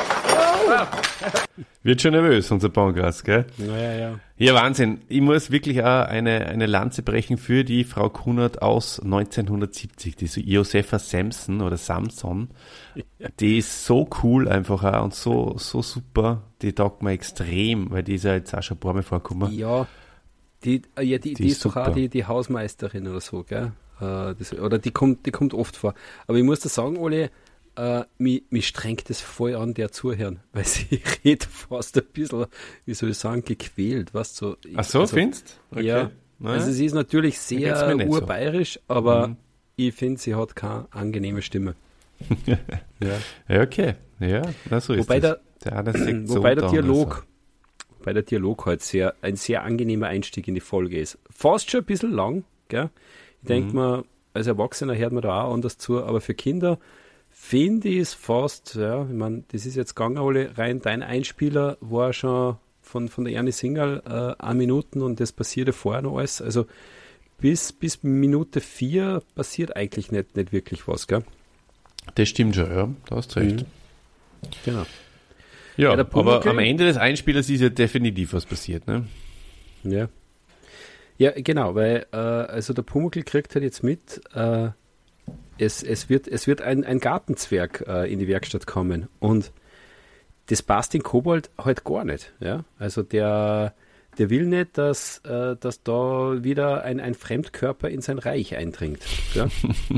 S1: Wird schon nervös, unser Baumgast, gell?
S2: Naja, ja.
S1: Ja, Wahnsinn. Ich muss wirklich auch eine, eine Lanze brechen für die Frau Kunert aus neunzehnhundertsiebzig, diese Josefa Samson oder Samson. Die ist so cool einfach auch und so, so super. Die taugt mir extrem, weil die ist ja jetzt auch schon ein paar Mal vorgekommen.
S2: Ja, die, äh, ja, die, die,
S1: ist
S2: ist doch
S1: super.
S2: auch die, die Hausmeisterin oder so, gell? Äh, das, oder die kommt, die kommt oft vor. Aber ich muss dir sagen, Ole, äh, mich, mich strengt das voll an, der zuhören, weil sie redet fast ein bisschen, wie soll ich sagen, gequält, weißt du? So,
S1: Ach so,
S2: also,
S1: findest du? Okay.
S2: Ja,
S1: Naja.
S2: also sie ist natürlich
S1: geht's
S2: sehr
S1: mir nicht so.
S2: urbayerisch, aber
S1: Mhm.
S2: ich finde, sie hat keine angenehme Stimme. ja.
S1: Ja, okay. Ja, na, so ist
S2: Wobei
S1: das.
S2: der-
S1: der, eine sagt so
S2: Wobei
S1: und
S2: der
S1: andere
S2: Dialog, wobei der Dialog halt sehr, ein sehr angenehmer Einstieg in die Folge ist. Fast schon ein bisschen lang, gell? Ich denke
S1: Mhm.
S2: mal, als Erwachsener hört man da auch anders zu, aber für Kinder finde ich es fast, ja, ich meine, das ist jetzt gegangen, Ole, rein dein Einspieler war schon von, von der Ernie Singal äh, ein Minuten und das passierte vorher noch alles, also bis, bis Minute vier passiert eigentlich nicht, nicht wirklich was, gell?
S1: so. Das stimmt schon, ja. Da hast du recht.
S2: Mhm. Genau.
S1: Ja,
S2: Ja, der
S1: aber
S2: Pumuckl-
S1: am Ende des Einspielers ist ja definitiv was passiert, ne?
S2: Ja. Ja, genau, weil äh, also der Pumuckl kriegt halt jetzt mit, äh, es, es wird, es wird ein, ein Gartenzwerg äh, in die Werkstatt kommen und das passt den Kobold halt gar nicht. Ja? Also der, der will nicht, dass, äh, dass da wieder ein, ein Fremdkörper in sein Reich eindringt. Ja?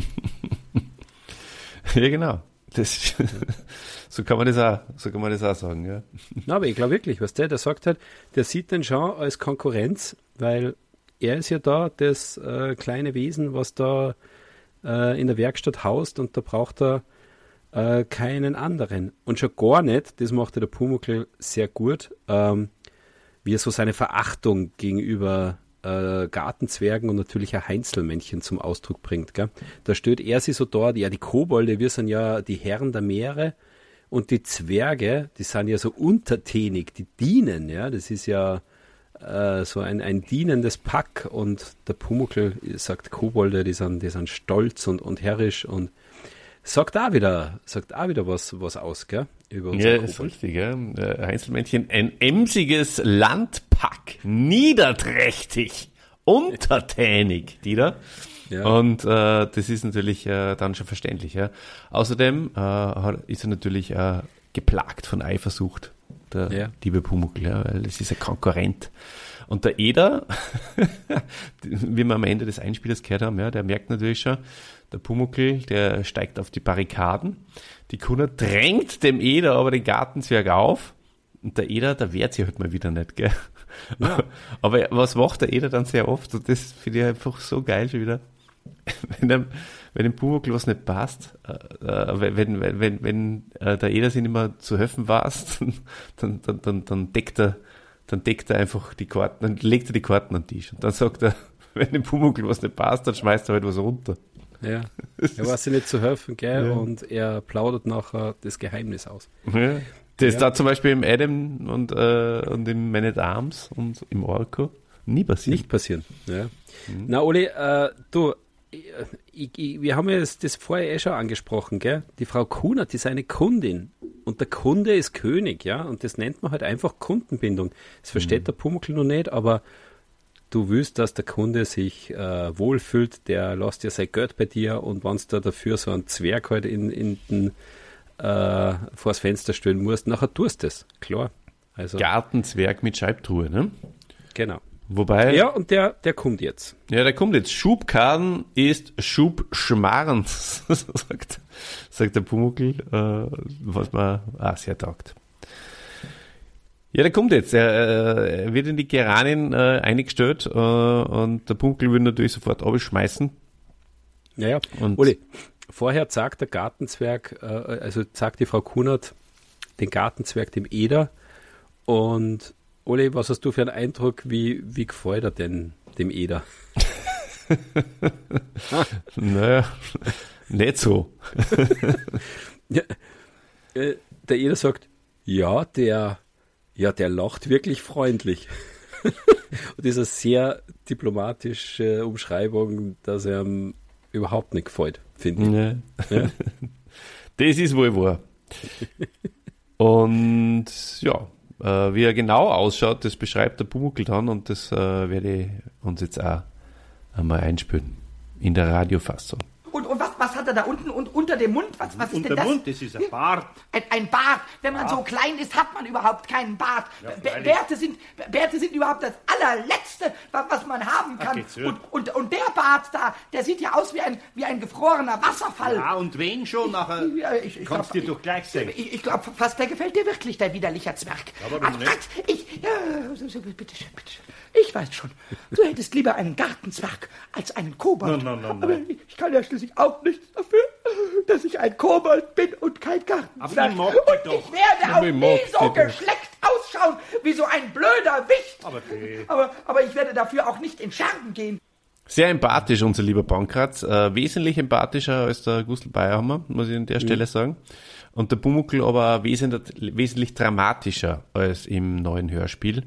S1: Ja, genau. Das, so kann man das auch, so kann man das auch sagen, ja.
S2: Na, aber ich glaube wirklich, was der, der sagt halt, der sieht den schon als Konkurrenz, weil er ist ja da das äh, kleine Wesen, was da äh, in der Werkstatt haust und da braucht er äh, keinen anderen. Und schon gar nicht, das macht der Pumuckl sehr gut, ähm, wie er so seine Verachtung gegenüber äh, Gartenzwergen und natürlich auch Heinzelmännchen zum Ausdruck bringt. Gell? Da stellt er sich so dort, ja, die Kobolde, wir sind ja die Herren der Meere und die Zwerge, die sind ja so untertänig, die dienen, ja, das ist ja äh, so ein, ein dienendes Pack und der Pumuckl sagt, Kobolde, die sind, die sind stolz und, und herrisch und sagt auch wieder, sagt auch wieder was, was aus, gell, über unseren
S1: Ja, ist
S2: Kobold.
S1: richtig, ja. Äh, Heinzelmännchen, ein emsiges Landpack, niederträchtig, untertänig, die da.
S2: Ja.
S1: Und äh, das ist natürlich äh, dann schon verständlich. Ja. Außerdem äh, hat- ist er natürlich äh, geplagt von Eifersucht, der
S2: Ja.
S1: liebe Pumuckl, ja, weil es ist ein Konkurrent. Und der Eder, wie wir am Ende des Einspielers gehört haben, ja, der merkt natürlich schon, der Pumuckl, der steigt auf die Barrikaden. Die Kunert drängt dem Eder aber den Gartenzwerg auf. Und der Eder, der wehrt sich halt mal wieder nicht, gell?
S2: Ja.
S1: Aber was macht der Eder dann sehr oft? Und das finde ich einfach so geil schon wieder. Wenn dem, wenn dem Pumuckl was nicht passt, äh, äh, wenn, wenn, wenn, wenn äh, der Eder sich nicht mehr zu helfen weiß, dann, dann, dann, dann deckt er, dann deckt er einfach die Karten, dann legt er die Karten an den Tisch. Und dann sagt er, wenn dem Pumuckl was nicht passt, dann schmeißt er halt was runter.
S2: Ja, er weiß sich nicht zu helfen, gell,
S1: Ja.
S2: und er plaudert nachher das Geheimnis aus.
S1: Ja. Das
S2: Ja.
S1: da zum Beispiel im Adam und, äh, und im Man at Arms und im Orko nie passiert.
S2: Nicht passieren. Ja. Na, Oli, äh, du, ich, ich, wir haben ja das, das vorher eh schon angesprochen, gell? Die Frau Kunert ist eine Kundin und der Kunde ist König, ja, und das nennt man halt einfach Kundenbindung. Das versteht der Pumuckl noch nicht, aber du willst, dass der Kunde sich äh, wohlfühlt, der lässt ja sein Geld bei dir und wenn du da dafür so einen Zwerg halt in, in den, äh, vors Fenster stellen musst, nachher tust du es, klar. Also,
S1: Gartenzwerg mit Scheibtruhe, ne?
S2: genau.
S1: Wobei,
S2: Ja, und der, der kommt jetzt.
S1: ja, der kommt jetzt. Schubkarren ist Schubschmarrn, sagt, sagt der Pumuckl, äh, was man auch sehr taugt. Ja, der kommt jetzt. Er, er wird in die Geranien äh, eingestellt äh, und der Pumuckl will natürlich sofort abschmeißen.
S2: Naja,
S1: Und
S2: Uli, vorher sagt der Gartenzwerg, äh, also sagt die Frau Kunert den Gartenzwerg dem Eder. Und Uli, was hast du für einen Eindruck, wie, wie gefällt er denn dem Eder?
S1: Naja, nicht so.
S2: Ja, äh, der Eder sagt, ja, der, ja, der lacht wirklich freundlich. Und das ist eine sehr diplomatische Umschreibung, dass er ihm überhaupt nicht gefällt, finde ich.
S1: Ja.
S2: Ja?
S1: Das ist wohl wahr. Und ja, äh, wie er genau ausschaut, das beschreibt der Pumuckl dann und das äh, werde ich uns jetzt auch einmal einspielen in der Radiofassung.
S3: Und, und was, was hat er da unten und unter dem Mund? Was, was ist
S5: Und
S3: denn
S5: der
S3: das?
S5: Mund, das ist ein Bart.
S3: Ein, ein Bart. Wenn man so klein ist, hat man überhaupt keinen Bart.
S5: Ja,
S3: B-
S5: freilich.
S3: Bärte sind, Bärte sind überhaupt das allerletzte, wa- was man haben kann.
S5: geht's, ja.
S3: Und, und, und der Bart da, der sieht ja aus wie ein, wie ein gefrorener Wasserfall.
S5: Ja, und wen schon nachher?
S3: Ja, ich, ich
S5: Kannst
S3: glaub,
S5: dir doch gleich sagen.
S3: Ich, ich glaube fast, der gefällt dir wirklich, der widerlicher Zwerg.
S5: Aber warum nicht?
S3: Ach, ich, ja, so, so, bitteschön, bitteschön. Ich weiß schon, du hättest lieber einen Gartenzwerg als einen Kobold.
S5: Nein, nein, nein,
S3: Aber
S5: nein.
S3: ich, ich kann ja schließlich auch nichts dafür, dass ich ein Kobold bin und kein Gartenzwerg.
S5: Aber ich mag dich
S3: und
S5: doch.
S3: ich werde
S1: Aber
S3: auch
S1: ich
S3: nie
S1: mag
S3: so
S1: dich doch.
S3: geschleckt ausschauen wie so ein blöder Wicht.
S5: Aber okay.
S3: aber, aber ich werde dafür auch nicht in Scherben gehen.
S1: Sehr empathisch, unser lieber Pankratz. Äh, wesentlich empathischer als der Gustl Bayerhammer, muss ich an der Stelle sagen. Und der Pumuckl aber wesentlich, wesentlich dramatischer als im neuen Hörspiel.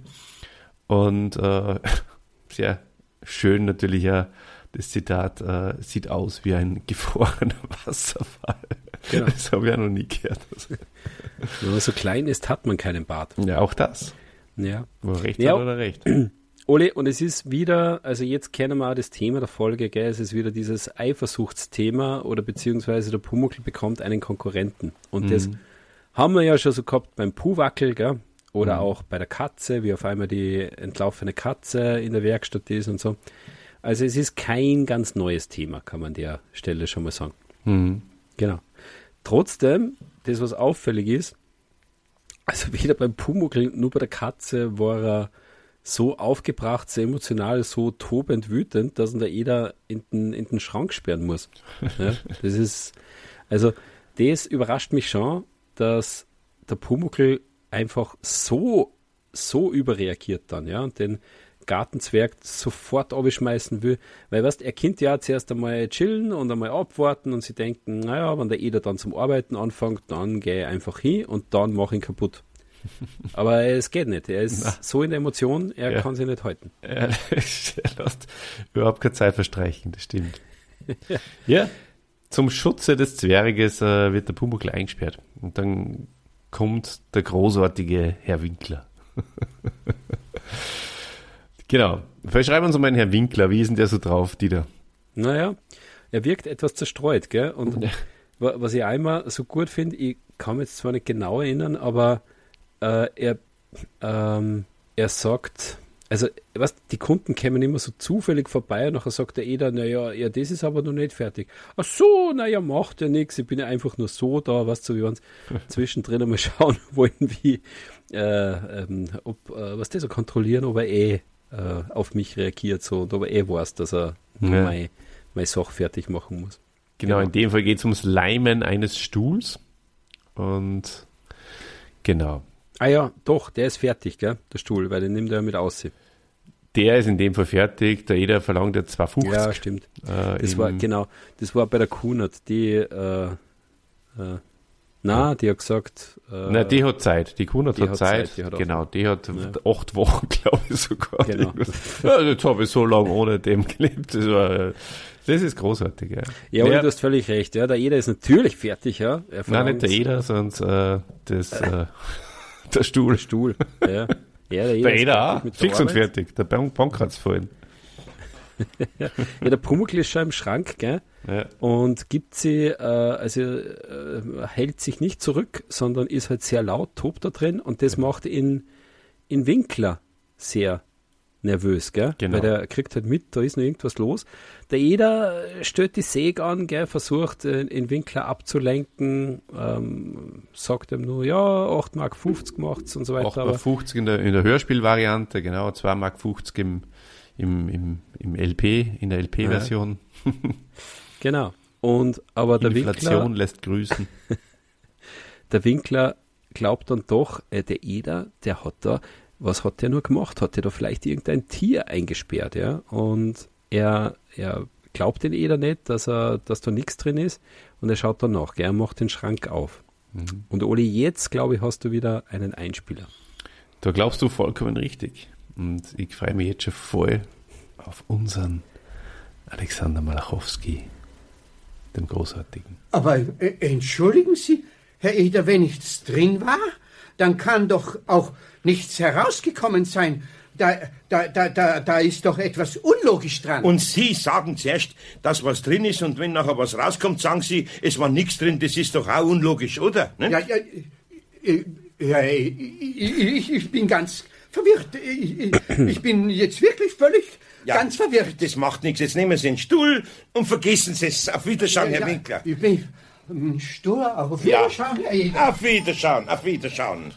S1: Und äh, sehr schön natürlich ja das Zitat, äh, sieht aus wie ein gefrorener Wasserfall.
S2: Genau.
S1: Das habe ich ja noch nie gehört.
S2: Wenn man so klein ist, hat man keinen Bart.
S1: Ja, auch das.
S2: Ja.
S1: Wo recht
S2: Ja.
S1: hat oder recht.
S2: Oli, und es ist wieder, also jetzt kennen wir auch das Thema der Folge, gell? Es ist wieder dieses Eifersuchtsthema oder beziehungsweise der Pumuckl bekommt einen Konkurrenten. Und das haben wir ja schon so gehabt beim Puhwackel, gell? Oder auch bei der Katze, wie auf einmal die entlaufene Katze in der Werkstatt ist und so. Also es ist kein ganz neues Thema, kann man an der Stelle schon mal sagen.
S1: Mhm.
S2: Genau. Trotzdem, das was auffällig ist, also weder beim Pumuckl, nur bei der Katze war er so aufgebracht, so emotional, so tobend wütend, dass ihn der Eder in den, in den Schrank sperren muss. Ja, das ist, also das überrascht mich schon, dass der Pumuckl einfach so, so überreagiert dann, ja, und den Gartenzwerg sofort abschmeißen will, weil, weißt, er könnte ja zuerst einmal chillen und einmal abwarten und sie denken, naja, wenn der Eder dann zum Arbeiten anfängt, dann gehe ich einfach hin und dann mache ich ihn kaputt. Aber es geht nicht, er ist
S1: Na.
S2: so in der Emotion, er
S1: Ja.
S2: kann sich nicht halten.
S1: Er, er lässt überhaupt keine Zeit verstreichen, das stimmt. Ja, zum Schutze des Zwerges äh, wird der Pumuckl eingesperrt. Und dann kommt der großartige Herr Winkler. Genau. Verschreib uns mal einen Herr Winkler. Wie ist denn der so drauf, Dieter?
S2: Naja, er wirkt etwas zerstreut, gell? Und wa- was ich einmal so gut finde, ich kann mich jetzt zwar nicht genau erinnern, aber äh, er, ähm, er sagt, also, was, die Kunden kämen immer so zufällig vorbei und nachher sagt der Eder, naja, ja, das ist aber noch nicht fertig. Ach so, naja, macht ja nichts, ich bin ja einfach nur so da, was so, wie wir uns zwischendrin einmal schauen wollen, wie, äh, ähm, ob, äh, was das so kontrollieren, ob er eh äh, auf mich reagiert so und ob er eh weiß, dass er nur
S1: Ja.
S2: meine, meine Sache fertig machen muss.
S1: Genau, in dem Fall geht es ums Leimen eines Stuhls. Und genau.
S2: Ah ja, doch, der ist fertig, gell, der Stuhl, weil den nimmt er ja mit aussehen.
S1: Der ist in dem Fall fertig. Der Eder verlangt ja zwei fünfzig.
S2: Ja, stimmt.
S1: Äh,
S2: Das
S1: im-
S2: war, genau, das war bei der Kunert, die, äh, äh, na, die hat gesagt, äh,
S1: Na, die hat Zeit. Die Kunert
S2: die
S1: hat,
S2: hat
S1: Zeit.
S2: Zeit, die hat auch-
S1: genau, die hat acht Wochen, glaube ich, sogar.
S2: Genau.
S1: Ja, jetzt habe ich so lange ohne dem gelebt. Das, war, das ist großartig, ja.
S2: ja, aber
S1: Wer-
S2: du hast völlig recht, ja, der Eder ist natürlich fertig, ja. Er
S1: Nein,
S2: verlangt-
S1: nicht der Eder, sondern äh, das, äh, der Stuhl.
S2: Stuhl, ja. Ja, der Eder,
S1: Der
S2: ist
S1: Eder
S2: fertig
S1: auch.
S2: mit der
S1: Fix und
S2: Arbeit.
S1: fertig. Der Bank Bankratz vorhin.
S2: Ja, der Pumuckl ist schon im Schrank, gell,
S1: Ja.
S2: und gibt sie, äh, also äh, hält sich nicht zurück, sondern ist halt sehr laut, tobt da drin und das macht ihn in Winkler sehr nervös, gell?
S1: Genau.
S2: Weil der kriegt halt mit, da ist noch irgendwas los. Der Eder stellt die Säge an, gell? Versucht, äh, den Winkler abzulenken, ähm, sagt ihm nur, ja, acht Mark fünfzig macht's und so weiter.
S1: acht Mark fünfzig in der, in der Hörspielvariante, genau, zwei Mark fünfzig im, im, im, im L P, in der L P-Version.
S2: Ja. Genau. Und, aber der
S1: Inflation
S2: Winkler,
S1: lässt grüßen.
S2: der Winkler glaubt dann doch, äh, der Eder, der hat da, was hat der nur gemacht? Hat der da vielleicht irgendein Tier eingesperrt, ja? Und er, er glaubt den Eder nicht, dass er, dass da nichts drin ist, und er schaut dann nach, gell? Er macht den Schrank auf. Mhm. Und Oli, jetzt, glaube ich, hast du wieder einen Einspieler.
S1: Da glaubst du vollkommen richtig. Und ich freue mich jetzt schon voll auf unseren Alexander Malachowski, den Großartigen.
S8: Aber äh, entschuldigen Sie, Herr Eder, wenn nichts drin war, dann kann doch auch nichts herausgekommen sein. Da, da, da, da, da ist doch etwas unlogisch dran.
S5: Und Sie sagen zuerst, dass was drin ist, und wenn nachher was rauskommt, sagen Sie, es war nichts drin. Das ist doch auch unlogisch, oder? Ne?
S8: Ja, ja, äh, ja ich, ich, ich bin ganz verwirrt. Ich, ich bin jetzt wirklich völlig
S5: ja,
S8: ganz verwirrt.
S5: Das macht nichts. Jetzt nehmen Sie den Stuhl und vergessen Sie es. Auf Wiederschauen,
S8: Ja,
S5: Herr
S8: ja,
S5: Winkler.
S8: Ich bin stur, auf
S5: Ja.
S8: Wiederschauen, Herr Eder.
S5: Auf Wiederschauen, auf Wiederschauen.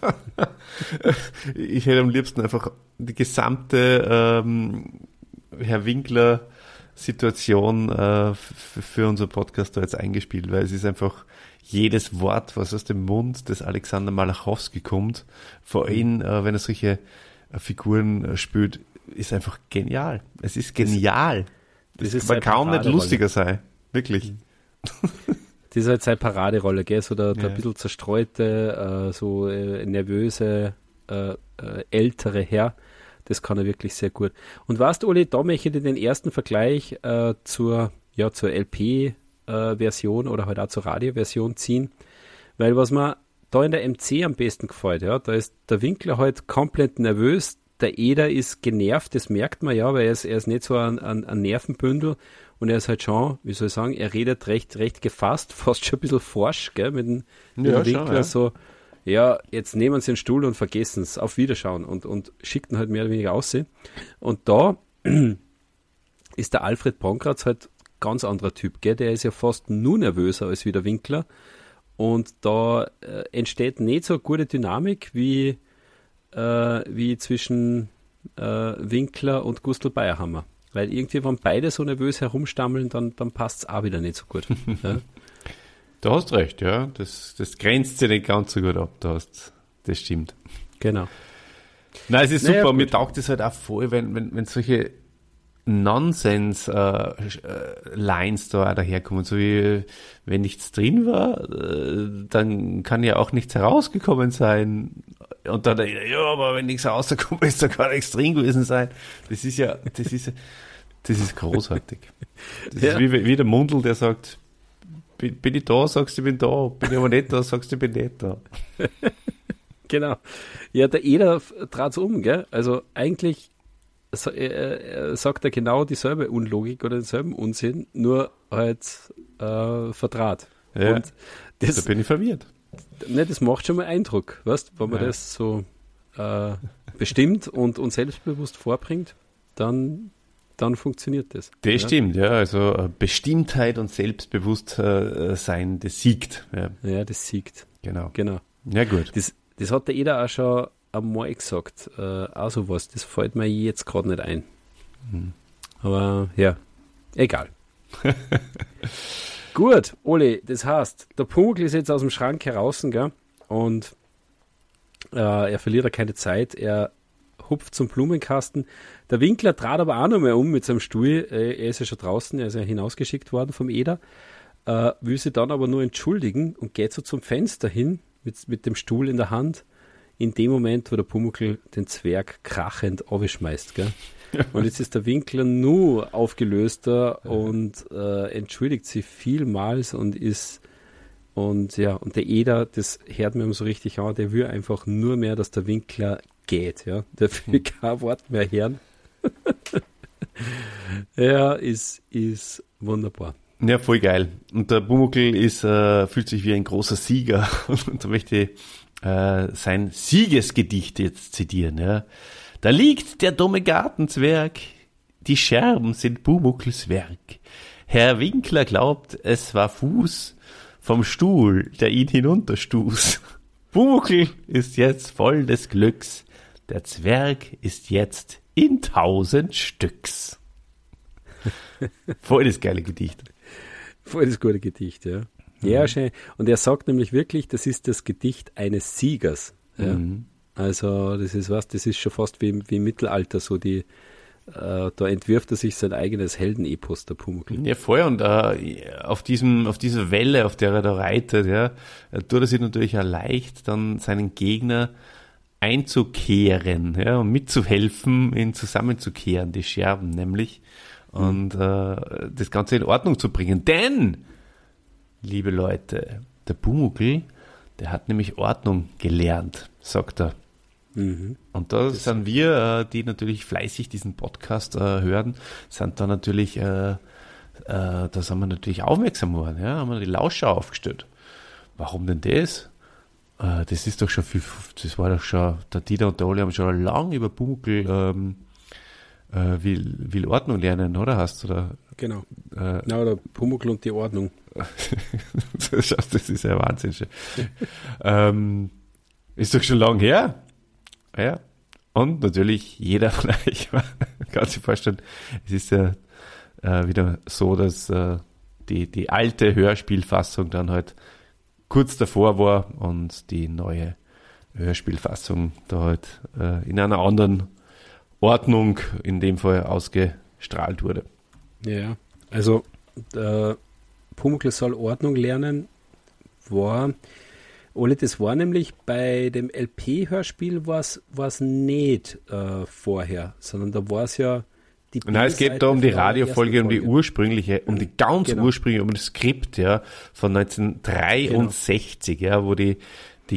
S1: Ich hätte am liebsten einfach die gesamte ähm, Herr Winkler Situation äh, f- für unser Podcast da jetzt eingespielt, weil es ist einfach jedes Wort, was aus dem Mund des Alexander Malachowski kommt, vor allem, äh, wenn er solche äh, Figuren äh, spielt, ist einfach genial. Es ist genial.
S2: Das
S1: Das
S2: ist
S1: man
S2: seine
S1: kaum nicht
S2: Paraderolle.
S1: lustiger sein. Wirklich.
S2: Das ist halt seine Paraderolle, gell? So der, der
S1: Ja.
S2: ein bisschen zerstreute, äh, so äh, nervöse, äh, äh, ältere Herr. Das kann er wirklich sehr gut. Und weißt du, Oli, da möchte ich dir den ersten Vergleich äh, zur, ja, zur L P-Version oder halt auch zur Radioversion ziehen. Weil was mir da in der M C am besten gefällt, ja, da ist der Winkler halt komplett nervös. Der Eder ist genervt, das merkt man ja, weil er ist, er ist nicht so ein, ein, ein Nervenbündel. Und er ist halt schon, wie soll ich sagen, er redet recht, recht gefasst, fast schon ein bisschen forsch, gell, mit dem, mit
S1: Ja,
S2: dem
S1: schon,
S2: Winkler
S1: ja.
S2: so, ja, jetzt nehmen sie den Stuhl und vergessen es, auf Wiederschauen, und, und schickt ihn halt mehr oder weniger aussehen. Und da ist der Alfred Pankratz halt ganz anderer Typ, gell, der ist ja fast nur nervöser als wie der Winkler, und da äh, entsteht nicht so eine gute Dynamik wie, äh, wie zwischen äh, Winkler und Gustl Bayerhammer. Weil irgendwie, wenn beide so nervös herumstammeln, dann, dann passt es auch wieder nicht so gut. Ja?
S1: Du hast recht, ja. Das, das grenzt sich nicht ganz so gut ab. Du hast, das stimmt.
S2: Genau.
S1: Nein, es ist
S2: Naja,
S1: super.
S2: gut.
S1: Mir taugt es halt auch voll, wenn, wenn, wenn solche Nonsens-Lines da auch daherkommen. So wie, wenn nichts drin war, äh, dann kann ja auch nichts herausgekommen sein. Und dann, ja, aber wenn nichts rausgekommen ist, dann kann nichts drin gewesen sein. Das ist ja, das ist, das ist großartig. Das
S2: Ja.
S1: ist wie, wie der Mundl, der sagt, bin, bin ich da, sagst du, ich bin da. Bin ich aber nicht da, sagst du, ich bin nicht da.
S2: Genau. Ja, der Eder trat's um, gell? Also eigentlich sa- äh, äh, sagt er genau dieselbe Unlogik oder denselben Unsinn, nur halt äh, verdraht.
S1: Ja.
S2: Und
S1: Da
S2: das,
S1: bin ich verwirrt.
S2: ne, das macht schon mal Eindruck, weißt, wenn man
S1: Ja.
S2: das so äh, bestimmt und, und selbstbewusst vorbringt, dann, dann funktioniert das.
S1: Das
S2: ja?
S1: stimmt, ja. Also äh, Bestimmtheit und Selbstbewusstsein, das siegt. Ja,
S2: Ja, das siegt.
S1: genau.
S2: Genau.
S1: Ja, gut.
S2: Das, das hat der Eder auch schon einmal gesagt. Äh, auch sowas. Das fällt mir jetzt gerade nicht ein. Aber ja, egal. Gut, Oli, das heißt, der Pumuckl ist jetzt aus dem Schrank heraus, gell? Und äh, er verliert ja keine Zeit. Er hupft zum Blumenkasten. Der Winkler trat aber auch noch mal um mit seinem Stuhl. Äh, er ist ja schon draußen, er ist ja hinausgeschickt worden vom Eder. Äh, will sich dann aber nur entschuldigen und geht so zum Fenster hin mit, mit dem Stuhl in der Hand. In dem Moment, wo der Pumuckl den Zwerg krachend aufschmeißt, gell? Und jetzt ist der Winkler nur aufgelöster und äh, entschuldigt sich vielmals und ist und ja, und der Eder, das hört mir so richtig an, der will einfach nur mehr, dass der Winkler geht, ja. Der will kein Wort mehr hören. Ja, ist, ist wunderbar.
S1: Ja, voll geil. Und der Pumuckl ist, äh, fühlt sich wie ein großer Sieger. Und da möchte ich äh, sein Siegesgedicht jetzt zitieren. Ja. Da liegt der dumme Gartenzwerg, die Scherben sind Pumuckls Werk. Herr Winkler glaubt, es war Fuß vom Stuhl, der ihn hinunterstieß. Pumuckl ist jetzt voll des Glücks, der Zwerg ist jetzt in tausend Stücks. Voll das geile Gedicht.
S2: Voll das gute Gedicht, ja. Ja, schön. Und er sagt nämlich wirklich, das ist das Gedicht eines Siegers. Ja. Mhm. Also das ist was, das ist schon fast wie, wie im Mittelalter, so die, äh, da entwirft er sich sein eigenes Heldenepos, der Pumuckl.
S1: Ja, voll, und äh, auf diesem, auf dieser Welle, auf der er da reitet, ja, tut er sich natürlich auch leicht, dann seinen Gegner einzukehren, ja, und mitzuhelfen, ihn zusammenzukehren, die Scherben nämlich, und mhm. äh, das Ganze in Ordnung zu bringen. Denn, liebe Leute, der Pumuckl, der hat nämlich Ordnung gelernt, sagt er. Mhm. Und da das sind wir, äh, die natürlich fleißig diesen Podcast äh, hören, sind da natürlich, äh, äh, da sind wir natürlich aufmerksam geworden, ja, haben wir die Lauscher aufgestellt. Warum denn das? Äh, das ist doch schon viel, das war doch schon, der Dieter und der Oli haben schon lange über Pumuckl ähm, äh, will, will Ordnung lernen, oder hast du da?
S2: Genau. Äh, Na, oder Pumuckl und die Ordnung.
S1: Das ist ja Wahnsinn. ähm, ist doch schon lang her. Ja. Und natürlich jeder von euch kann sich vorstellen, es ist ja äh, wieder so, dass äh, die, die alte Hörspielfassung dann halt kurz davor war und die neue Hörspielfassung da halt äh, in einer anderen Ordnung in dem Fall ausgestrahlt wurde.
S2: Ja, also der Pumuckl soll Ordnung lernen, war, Ole, das war nämlich bei dem L P-Hörspiel war es nicht äh, vorher, sondern da war es ja die
S1: Nein, es geht da um die Radiofolge, um die ursprüngliche, um die ganz genau. ursprüngliche, um das Skript, ja, von neunzehnhundertdreiundsechzig, genau. ja, wo die, die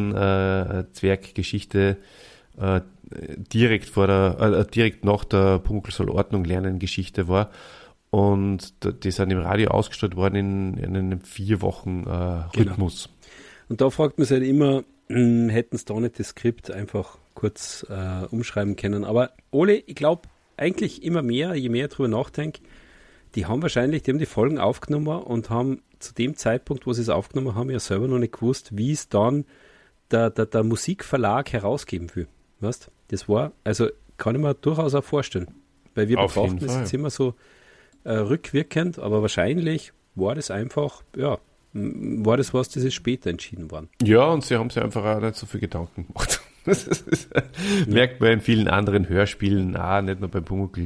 S1: Gartenzwerggeschichte äh, direkt vor der, äh, direkt nach der Pumuckl soll Ordnung lernen Geschichte war. Und die sind im Radio ausgestrahlt worden in, in einem vier Wochen äh, Rhythmus.
S2: Genau. Und da fragt man sich halt immer, hm, hätten sie da nicht das Skript einfach kurz äh, umschreiben können. Aber Ole, ich glaube eigentlich immer mehr, je mehr ich drüber nachdenke, die haben wahrscheinlich, die haben die Folgen aufgenommen und haben zu dem Zeitpunkt, wo sie es aufgenommen haben, ja selber noch nicht gewusst, wie es dann der, der, der Musikverlag herausgeben will. Weißt? Das war, also kann ich mir durchaus auch vorstellen. Weil wir betrachten es jetzt immer so äh, rückwirkend, aber wahrscheinlich war das einfach, ja, war das was, das ist später entschieden worden.
S1: Ja, und sie haben sich einfach auch nicht so viel Gedanken gemacht. Das ist, ja. Merkt man in vielen anderen Hörspielen, auch nicht nur beim Pumuckl.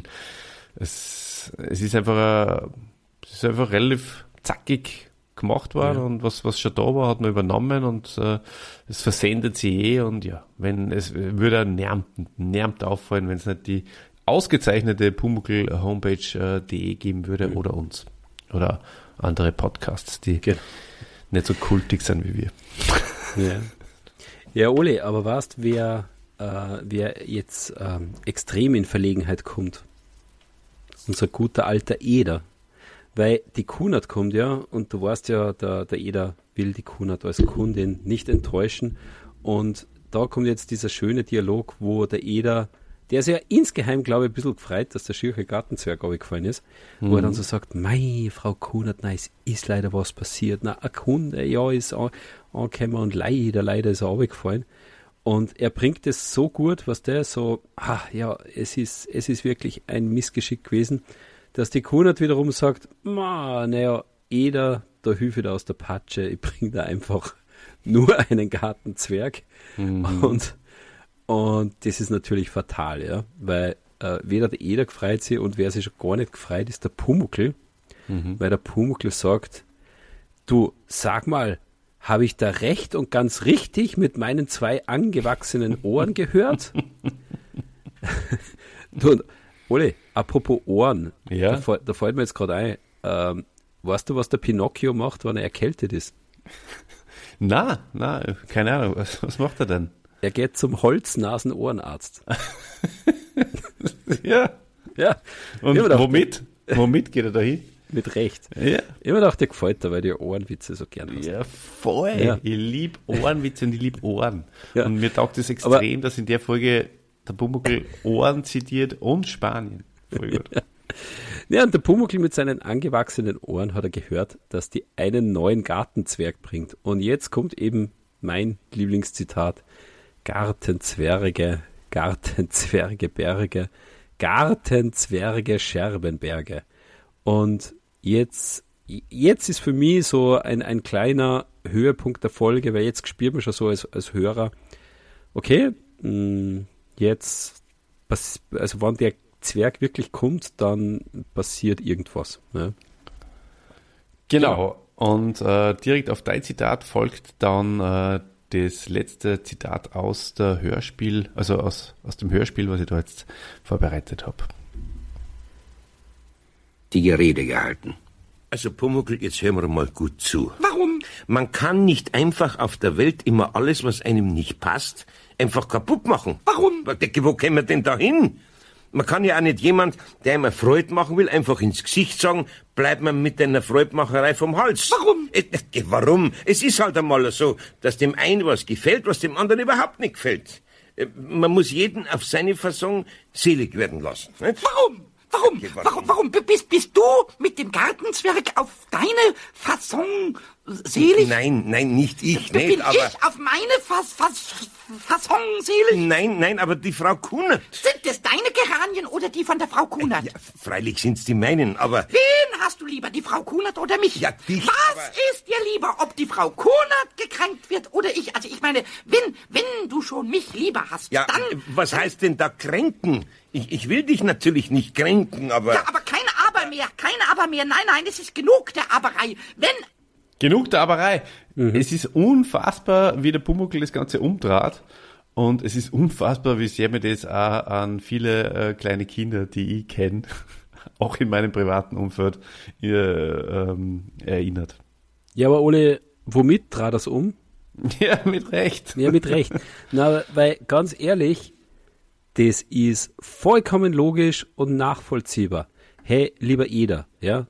S1: Es, es ist einfach, es ist einfach relativ zackig gemacht worden, ja. Und was, was schon da war, hat man übernommen und äh, es versendet sie eh und ja, wenn es würde auch närmt, närmt auffallen, wenn es nicht die ausgezeichnete Pumuckl-Homepage äh, .de geben würde mhm. oder uns. Oder andere Podcasts, die genau. nicht so kultig sind wie wir.
S2: Ja, ja Ole, aber weißt, wer, äh, wer jetzt ähm, extrem in Verlegenheit kommt? Unser guter alter Eder. Weil die Kunert kommt ja, und du weißt ja, der, der Eder will die Kunert als Kundin nicht enttäuschen. Und da kommt jetzt dieser schöne Dialog, wo der Eder, der ist ja insgeheim, glaube ich, ein bisschen gefreut, dass der schiere Gartenzwerg runtergefallen ist, mhm. wo er dann so sagt, mei, Frau Kunert, nein, es ist leider was passiert. Na, ein Kunde, ja, ist an, angekommen und leider, leider ist er runtergefallen. Und er bringt es so gut, was der so, ah, ja, es ist, es ist wirklich ein Missgeschick gewesen, dass die Kunert wiederum sagt, naja, Eder, da hilf ich da aus der Patsche, ich bringe da einfach nur einen Gartenzwerg. Mhm. Und Und das ist natürlich fatal, ja, weil äh, weder der Eder gefreut sich und wer sich schon gar nicht gefreut, ist der Pumuckl, mhm. weil der Pumuckl sagt, du, sag mal, habe ich da recht und ganz richtig mit meinen zwei angewachsenen Ohren gehört? Du, Ole, apropos Ohren,
S1: ja?
S2: da, da fällt mir jetzt gerade ein, ähm, weißt du, was der Pinocchio macht, wenn er erkältet ist?
S1: Na, na, keine Ahnung, was, was macht er denn?
S2: Er geht zum Holz-Nasen-Ohrenarzt.
S1: Ja.
S2: Ja.
S1: Und
S2: gedacht,
S1: womit? Womit geht er da hin?
S2: Mit Recht.
S1: Ja.
S2: Immer dachte, der gefällt dir, weil du Ohrenwitze so gern hast.
S1: Ja, voll.
S2: Ja.
S1: Ich liebe Ohrenwitze und ich liebe Ohren.
S2: Ja.
S1: Und mir taugt es extrem, aber dass in der Folge der Pumuckl Ohren zitiert und Spanien. Voll gut.
S2: Ja, und der Pumuckl mit seinen angewachsenen Ohren hat er gehört, dass die einen neuen Gartenzwerg bringt. Und jetzt kommt eben mein Lieblingszitat. Gartenzwerge, Gartenzwerge, Berge, Gartenzwerge, Scherbenberge. Und jetzt, jetzt ist für mich so ein, ein kleiner Höhepunkt der Folge, weil jetzt spürt man schon so als, als Hörer, okay, mh, jetzt, also wenn der Zwerg wirklich kommt, dann passiert irgendwas. Ne?
S1: Genau. Und äh, direkt auf dein Zitat folgt dann äh, das letzte Zitat aus der Hörspiel, also aus, aus dem Hörspiel, was ich da jetzt vorbereitet habe.
S4: Die Rede gehalten.
S5: Also Pumuckl, jetzt hören wir mal gut zu.
S3: Warum?
S5: Man kann nicht einfach auf der Welt immer alles, was einem nicht passt, einfach kaputt machen.
S3: Warum?
S5: Wo kämen wir denn da hin? Man kann ja auch nicht jemand, der ihm eine Freude machen will, einfach ins Gesicht sagen, bleib mir mit deiner Freudmacherei vom Hals.
S3: Warum?
S5: Äh, äh, warum? Es ist halt einmal so, dass dem einen was gefällt, was dem anderen überhaupt nicht gefällt. Äh, man muss jeden auf seine Fasson selig werden lassen. Nicht?
S3: Warum? Warum?
S5: Okay,
S3: warum? Warum bist, bist du mit dem Gartenzwerg auf deine Fasson selig?
S5: Nein, nein, nicht ich,
S3: Bin
S5: nicht, aber...
S3: ich auf meine Fas, Fas, Fasson selig?
S5: Nein, nein, aber die Frau Kunert.
S3: Sind es deine Geranien oder die von der Frau Kunert?
S5: Ja, freilich sind's die meinen, aber...
S3: Wen hast du lieber, die Frau Kunert oder mich?
S5: Ja, dich,
S3: Was
S5: aber-
S3: ist dir lieber, ob die Frau Kunert gekränkt wird oder ich? Also ich meine, wenn, wenn du schon mich lieber hast,
S5: Ja,
S3: dann...
S5: was heißt denn da kränken? Ich, ich will dich natürlich nicht kränken, aber...
S3: Ja, aber kein Aber mehr, kein Aber mehr. Nein, nein, es ist genug der Aberei. Wenn...
S1: Genug der Aberei. Mhm. Es ist unfassbar, wie der Pumuckl das Ganze umtrat. Und es ist unfassbar, wie sehr mir das auch an viele äh, kleine Kinder, die ich kenne, auch in meinem privaten Umfeld, äh, ähm, erinnert.
S2: Ja, aber Ole, womit trat das um?
S1: Ja, mit Recht.
S2: Ja, mit Recht. Na, weil ganz ehrlich, das ist vollkommen logisch und nachvollziehbar. Hey, lieber Eder, ja,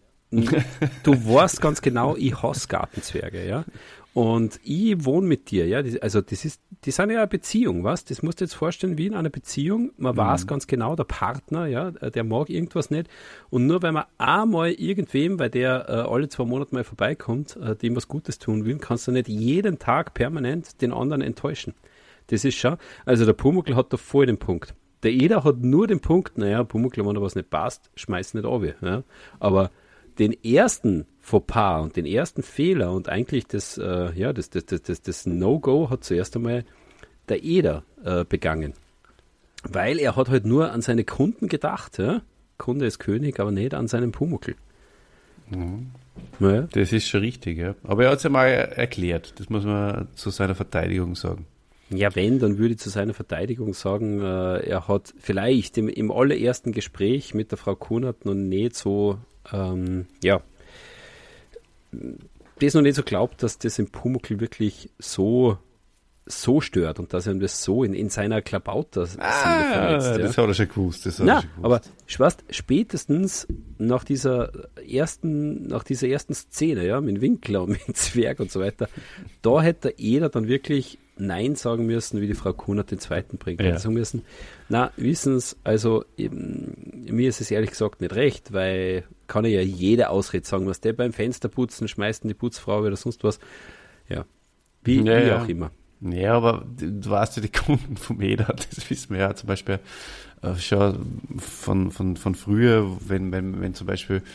S2: du weißt ganz genau, ich hasse Gartenzwerge, ja, und ich wohne mit dir, ja, also das ist, die sind ja eine Beziehung, was? Das musst du jetzt vorstellen wie in einer Beziehung, man mhm. weiß ganz genau, der Partner, ja, der mag irgendwas nicht und nur weil man einmal irgendwem, weil der äh, alle zwei Monate mal vorbeikommt, äh, dem was Gutes tun will, kannst du nicht jeden Tag permanent den anderen enttäuschen. Das ist schon, also der Pumuckl hat da voll den Punkt. Der Eder hat nur den Punkt, naja, Pumuckl, wenn da was nicht passt, schmeiß nicht ab, ja, aber den ersten Fauxpas und den ersten Fehler und eigentlich das, äh, ja, das, das, das, das, das No-Go hat zuerst einmal der Eder äh, begangen. Weil er hat halt nur an seine Kunden gedacht, ja. Kunde ist König, aber nicht an seinen Pumuckl.
S1: Mhm.
S2: Naja.
S1: Das ist schon richtig, ja. Aber er hat es ja mal erklärt, das muss man zu seiner Verteidigung sagen.
S2: Ja, wenn, dann würde ich zu seiner Verteidigung sagen, äh, er hat vielleicht im, im allerersten Gespräch mit der Frau Kunert noch nicht so Ähm, ja, das noch nicht so glaubt, dass das im Pumuckl wirklich so so stört und dass er ihm das so in, in seiner Klabauter-Seele
S1: ah,
S2: verletzt. Ja.
S1: Das hat er schon gewusst. Das hat
S2: Na,
S1: er schon gewusst.
S2: aber ich weiß, spätestens nach dieser ersten, nach dieser ersten Szene, ja, mit Winkler und mit Zwerg und so weiter, da hätte der Eder dann wirklich Nein sagen müssen, wie die Frau Kunert den zweiten bringt.
S1: Ja.
S2: Sagen müssen, na, wissen's, also eben, mir ist es ehrlich gesagt nicht recht, weil kann ja jede Ausrede sagen, was der beim Fenster putzen, schmeißt die Putzfrau oder sonst was. Ja, wie,
S1: ja,
S2: wie
S1: ja.
S2: auch immer.
S1: Ja, aber du weißt ja, die Kunden vom Eder, das wissen wir ja zum Beispiel äh, schon von, von, von früher, wenn, wenn, wenn zum Beispiel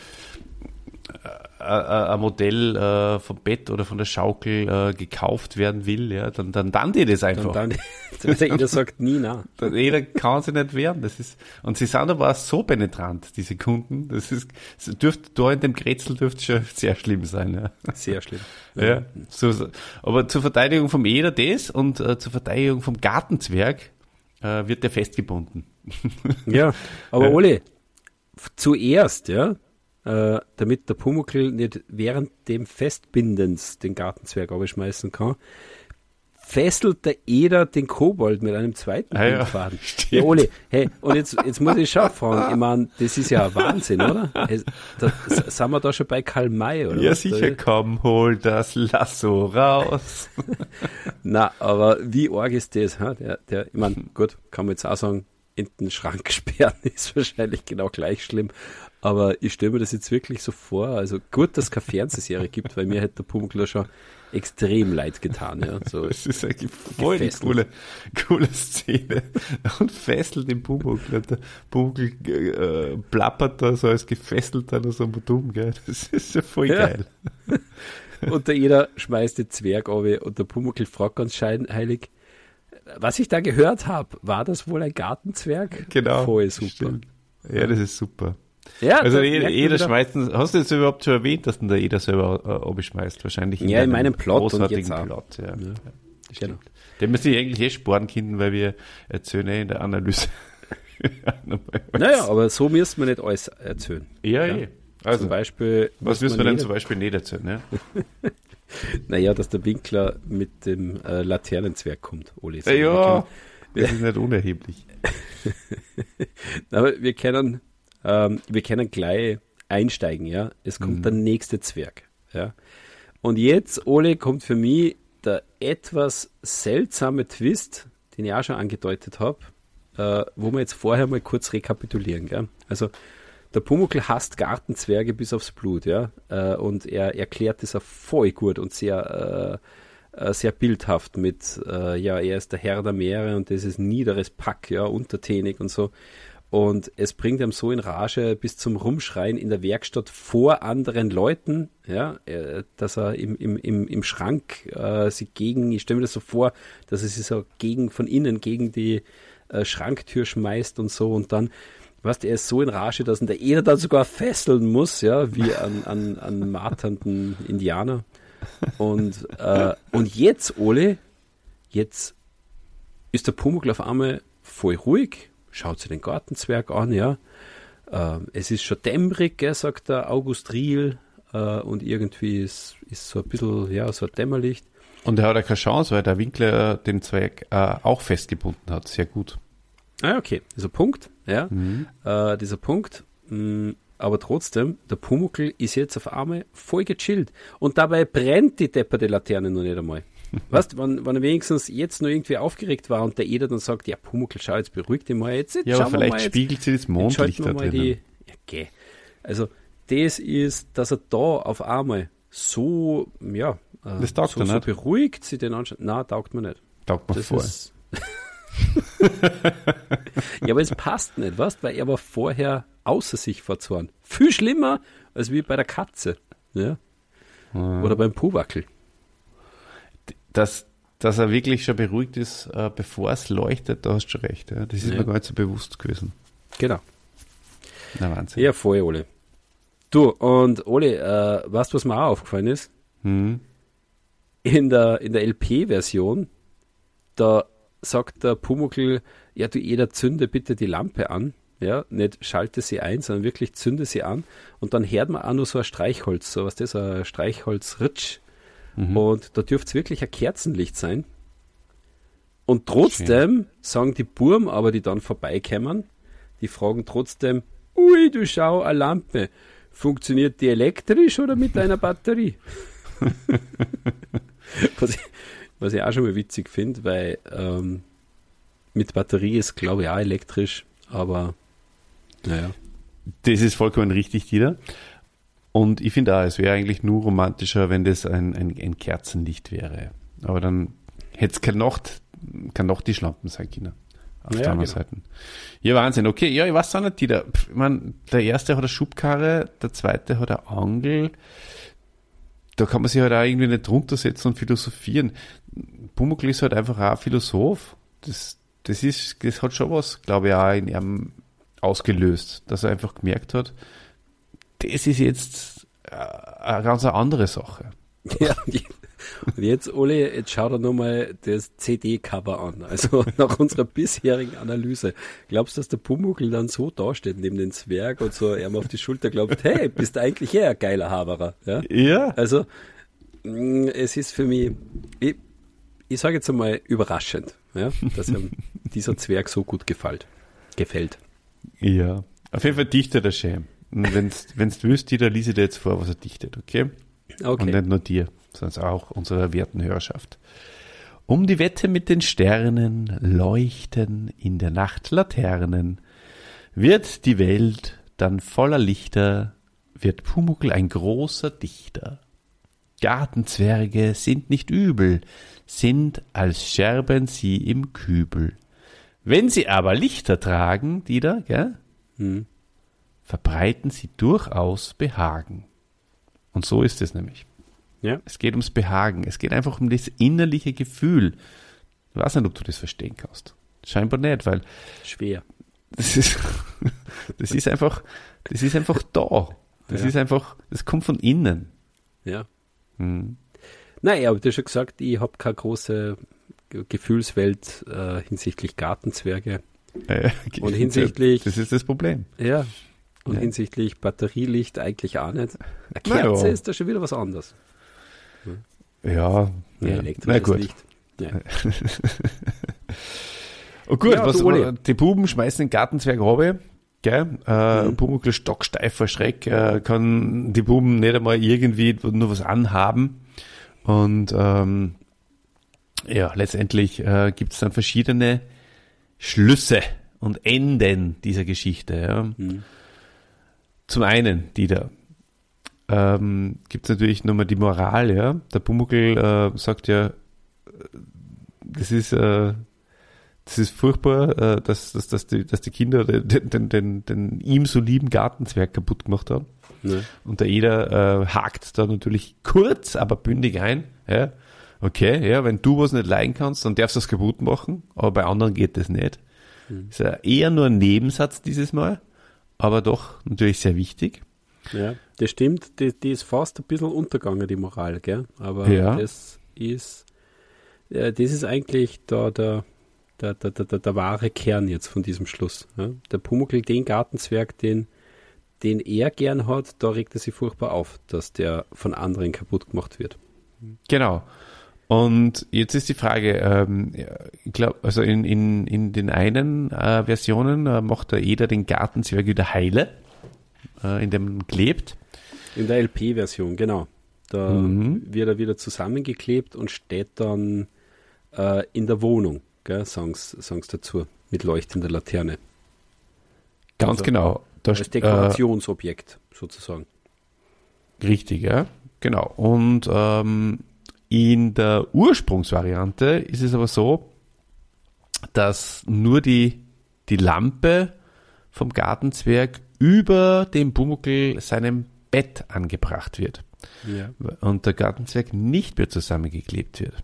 S1: äh, ein Modell äh, vom Bett oder von der Schaukel äh, gekauft werden will, ja, dann, dann dann die das einfach.
S2: Dann, dann, der Eder sagt nie nein.
S1: Der Eder kann sie nicht wehren. Das ist, und sie sind aber auch so penetrant, diese Kunden. Das ist, das dürfte, da in dem Grätzl dürfte schon sehr schlimm sein. Ja.
S2: Sehr schlimm.
S1: Ja, so, so. Aber zur Verteidigung vom Eder das und äh, zur Verteidigung vom Gartenzwerg äh, wird der festgebunden.
S2: Ja, aber
S1: Ja.
S2: Ole, f- zuerst, ja, äh, damit der Pumuckl nicht während dem Festbindens den Gartenzwerg abschmeißen kann, fesselt der Eder den Kobold mit einem zweiten
S1: Ah ja,
S2: Bindfaden.
S1: stimmt.
S2: Ja, Ole, hey, und jetzt, jetzt muss ich schon fragen, ich meine, das ist ja ein Wahnsinn, oder? Es- Da, s- sind wir da schon bei Karl May, oder?
S1: Ja,
S2: was?
S1: sicher,
S2: Da,
S1: komm, hol das Lasso raus.
S2: na, aber wie arg ist das? Ha? Der, der, ich meine, gut, kann man jetzt auch sagen, in den Schrank sperren ist wahrscheinlich genau gleich schlimm. Aber ich stelle mir das jetzt wirklich so vor. Also gut, dass es keine Fernsehserie gibt, weil mir hätte der Pumuckl schon extrem leid getan. Ja. So
S1: das ist eigentlich voll die coole, coole Szene. Und fesselt den Pumuckl. Und der Pumuckl äh, plappert da so als gefesselter noch so dumm. Gell? Das ist ja voll
S2: ja.
S1: geil.
S2: Und der Eder schmeißt den Zwerg runter und der Pumuckl fragt ganz scheinheilig, was ich da gehört habe, war das wohl ein Gartenzwerg?
S1: Genau.
S2: Voll super.
S1: Stimmt. Ja, das ist super.
S2: Ja,
S1: also Eder, Eder schmeißt, hast du jetzt überhaupt schon erwähnt, dass der Eder selber äh, abschmeißt? Wahrscheinlich in,
S2: ja, in meinem Plot
S1: großartigen
S2: und jetzt auch.
S1: Plot. Ja. Ja,
S2: genau.
S1: Den müssen wir eigentlich eh sparen können, weil wir erzählen eh in der Analyse.
S2: Naja, aber so müssen wir nicht alles erzählen.
S1: Ja, ja. Eh. Also,
S2: zum Beispiel,
S1: was müssen wir denn zum Beispiel nicht erzählen? Ne?
S2: Naja, dass der Winkler mit dem äh, Laternenzwerg kommt, Oli.
S1: Ja, ja, das ist nicht unerheblich.
S2: Aber wir können, ähm, wir können gleich einsteigen, ja. Es kommt mhm. der nächste Zwerg, ja. Und jetzt, Ole, kommt für mich der etwas seltsame Twist, den ich auch schon angedeutet habe, äh, wo wir jetzt vorher mal kurz rekapitulieren, gell? Also, der Pumuckl hasst Gartenzwerge bis aufs Blut, ja, äh, und er erklärt das auch voll gut und sehr, äh, sehr bildhaft mit, äh, ja, er ist der Herr der Meere und das ist niederes Pack, ja, untertänig und so. Und es bringt ihm so in Rage bis zum Rumschreien in der Werkstatt vor anderen Leuten, ja, äh, dass er im, im, im, im Schrank äh, sich gegen, ich stelle mir das so vor, dass er sich so gegen, von innen gegen die äh, Schranktür schmeißt und so und dann weißt, er ist so in Rage, dass ihn der Eder dann sogar fesseln muss, ja, wie an, an, an marternden Indianer. Und, äh, und jetzt, Ole, jetzt ist der Pumuckl auf einmal voll ruhig, schaut sich den Gartenzwerg an, ja. Äh, es ist schon dämmerig, gell, sagt der August Riel, äh, und irgendwie ist, ist so ein bisschen, ja, so ein Dämmerlicht.
S1: Und er hat ja keine Chance, weil der Winkler den Zwerg äh, auch festgebunden hat, sehr gut.
S2: Ah, okay, dieser Punkt, ja,
S1: mhm.
S2: äh, dieser Punkt, mh, aber trotzdem, der Pumuckl ist jetzt auf einmal voll gechillt und dabei brennt die depperte Laterne noch nicht einmal. Weißt du, wenn, wenn er wenigstens jetzt noch irgendwie aufgeregt war und der Eder dann sagt, ja, Pumuckl, schau, jetzt beruhig dich mal, jetzt, jetzt
S1: ja, aber vielleicht
S2: mal, jetzt,
S1: spiegelt sich das Mondlicht da drin.
S2: Die, ja, okay. Also, das ist, dass er da auf einmal so, ja, äh,
S1: das taugt
S2: so, so
S1: nicht.
S2: beruhigt sich den anschaut. Nein, taugt mir nicht.
S1: Taugt mir
S2: das
S1: voll.
S2: Ist, ja, aber es passt nicht, weißt, weil er war vorher außer sich vor Zorn. Viel schlimmer als wie bei der Katze, ja?
S1: Ja.
S2: Oder beim Puwackel.
S1: Dass, dass er wirklich schon beruhigt ist, äh, bevor es leuchtet, da hast du schon recht. Ja? Das ist
S2: ja.
S1: mir gar nicht so bewusst gewesen.
S2: Genau.
S1: Na, Wahnsinn.
S2: Ja, voll, Ole. Du, und Ole, äh, weißt du, was mir auch aufgefallen ist?
S1: Hm.
S2: In der, in der L P-Version, da sagt der Pumuckl, ja, du Eder, zünde bitte die Lampe an, ja, nicht schalte sie ein, sondern wirklich zünde sie an und dann hört man auch nur so ein Streichholz, so was das, ein Streichholzritsch mhm. und da dürfte es wirklich ein Kerzenlicht sein und trotzdem Schön. Sagen die Burm, aber die dann vorbeikommen, die fragen trotzdem, ui, du schau, eine Lampe, funktioniert die elektrisch oder mit einer Batterie? was ich Was ich auch schon mal witzig finde, weil ähm, mit Batterie ist, glaube ich, auch elektrisch, aber naja.
S1: Das ist vollkommen richtig, Dieter. Und ich finde auch, es wäre eigentlich nur romantischer, wenn das ein, ein, ein Kerzenlicht wäre. Aber dann hätte es keine Nacht, keine Nachttischlampen sein können. Auf
S2: ja,
S1: der anderen
S2: genau.
S1: Seite. Ja, Wahnsinn. Okay, ja, ich weiß auch nicht, Dieter. Ich meine, der erste hat eine Schubkarre, der zweite hat eine Angel. Da kann man sich halt auch irgendwie nicht drunter setzen und philosophieren. Pumuckl ist halt einfach auch ein Philosoph. Das, das ist, das hat schon was, glaube ich, auch in ihm ausgelöst, dass er einfach gemerkt hat, das ist jetzt eine ganz andere Sache.
S2: Ja, und jetzt, Ole, jetzt schau dir nochmal das C D-Cover an. Also nach unserer bisherigen Analyse. Glaubst du, dass der Pumuckl dann so dasteht neben dem Zwerg und so ihm auf die Schulter glaubt, hey, bist eigentlich eher ein geiler Haberer. Ja.
S1: ja.
S2: Also, mh, es ist für mich, ich, ich sage jetzt einmal überraschend, ja, dass ihm dieser Zwerg so gut gefällt. gefällt.
S1: Ja, auf jeden Fall dichtet er schön. Wenn du willst, Dieter, lies ich dir jetzt vor, was er dichtet, okay?
S2: Okay.
S1: Und nicht nur dir, sondern auch unserer werten Hörerschaft. Um die Wette mit den Sternen leuchten in der Nacht Laternen. Wird die Welt dann voller Lichter, wird Pumuckl ein großer Dichter. Gartenzwerge sind nicht übel, sind als Scherben sie im Kübel. Wenn sie aber Lichter tragen, die da, gell, hm. verbreiten sie durchaus Behagen. Und so ist es nämlich.
S2: Ja.
S1: Es geht ums Behagen. Es geht einfach um das innerliche Gefühl. Ich weiß nicht, ob du das verstehen kannst. Scheinbar nicht, weil
S2: schwer.
S1: Das ist, das ist einfach, das ist einfach da. Das
S2: ja.
S1: ist einfach, das kommt von innen.
S2: Ja.
S1: Hm.
S2: Naja, aber du hast schon gesagt, ich habe keine große Gefühlswelt äh, hinsichtlich Gartenzwerge.
S1: Äh,
S2: und hinsichtlich.
S1: Das ist das Problem.
S2: Ja. Und
S1: ja.
S2: hinsichtlich Batterielicht eigentlich auch nicht. Eine Kerze
S1: ja.
S2: ist da schon wieder was anderes.
S1: Ja,
S2: ja,
S1: ja.
S2: elektrisches
S1: Na gut.
S2: Licht. Ja.
S1: Oh gut,
S2: ja,
S1: was,
S2: du,
S1: die Buben schmeißen den Gartenzwerg runter, gell? Äh,
S2: Mhm.
S1: Pumuckl stocksteif vor Schreck, äh, kann die Buben nicht einmal irgendwie nur was anhaben. Und ähm, ja, letztendlich äh, gibt es dann verschiedene Schlüsse und Enden dieser Geschichte. Ja.
S2: Mhm.
S1: Zum einen, die da ähm, gibt es natürlich nochmal die Moral, ja. Der Pumuckl äh, sagt ja, das ist äh, das ist furchtbar, äh, dass, dass, dass, die, dass die Kinder den, den, den, den ihm so lieben Gartenzwerg kaputt gemacht haben.
S2: Ja.
S1: Und der Eder äh, hakt da natürlich kurz, aber bündig ein. Ja. Okay, ja, wenn du was nicht leiden kannst, dann darfst du das kaputt machen, aber bei anderen geht das nicht. Mhm. Ist ja eher nur ein Nebensatz dieses Mal, aber doch natürlich sehr wichtig.
S2: Ja, das stimmt, die, die ist fast ein bisschen untergegangen, die Moral, gell? Aber
S1: ja.
S2: das ist äh, das ist eigentlich da der, der, der, der, der, der wahre Kern jetzt von diesem Schluss. Ja? Der Pumuckl, den Gartenzwerg, den, den er gern hat, da regt er sich furchtbar auf, dass der von anderen kaputt gemacht wird.
S1: Genau. Und jetzt ist die Frage, ähm, ich glaube, also in, in, in den einen äh, Versionen äh, macht der Eder den Gartenzwerg wieder heile, äh, in dem klebt.
S2: In der L P-Version, genau. Da mhm. wird er wieder zusammengeklebt und steht dann äh, in der Wohnung, gell, sagen sie dazu, mit leuchtender Laterne.
S1: Ganz
S2: also,
S1: genau. Da
S2: als Dekorationsobjekt äh, sozusagen.
S1: Richtig, ja, genau. Und ähm, in der Ursprungsvariante ist es aber so, dass nur die, die Lampe vom Gartenzwerg über dem Pumuckl seinem Bett angebracht wird.
S2: Ja.
S1: Und der Gartenzwerg nicht mehr zusammengeklebt wird.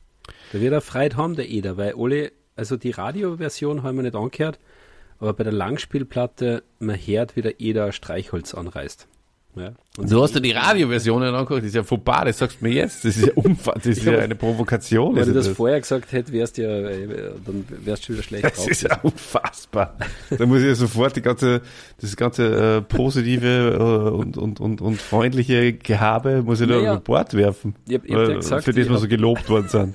S2: Da wird er Freude haben, der Eder, weil alle, also die Radioversion haben wir nicht angehört, aber bei der Langspielplatte, man hört, wie der Eder Streichholz anreißt. Ja. Und
S1: so hast du die Radioversionen angeguckt, das ist ja vorbei, das sagst du mir jetzt, das ist ja umfassend, das ist ja eine Provokation.
S2: Wenn du das,
S1: das
S2: vorher gesagt hättest, wärst du ja, dann wärst du schon wieder schlecht
S1: drauf. Das ist ja unfassbar. Da muss ich ja sofort die ganze, das ganze äh, positive äh, und, und, und, und freundliche Gehabe muss ich da naja. über Bord werfen,
S2: ich hab, ich hab
S1: äh,
S2: ja gesagt,
S1: für das wir so gelobt worden sind.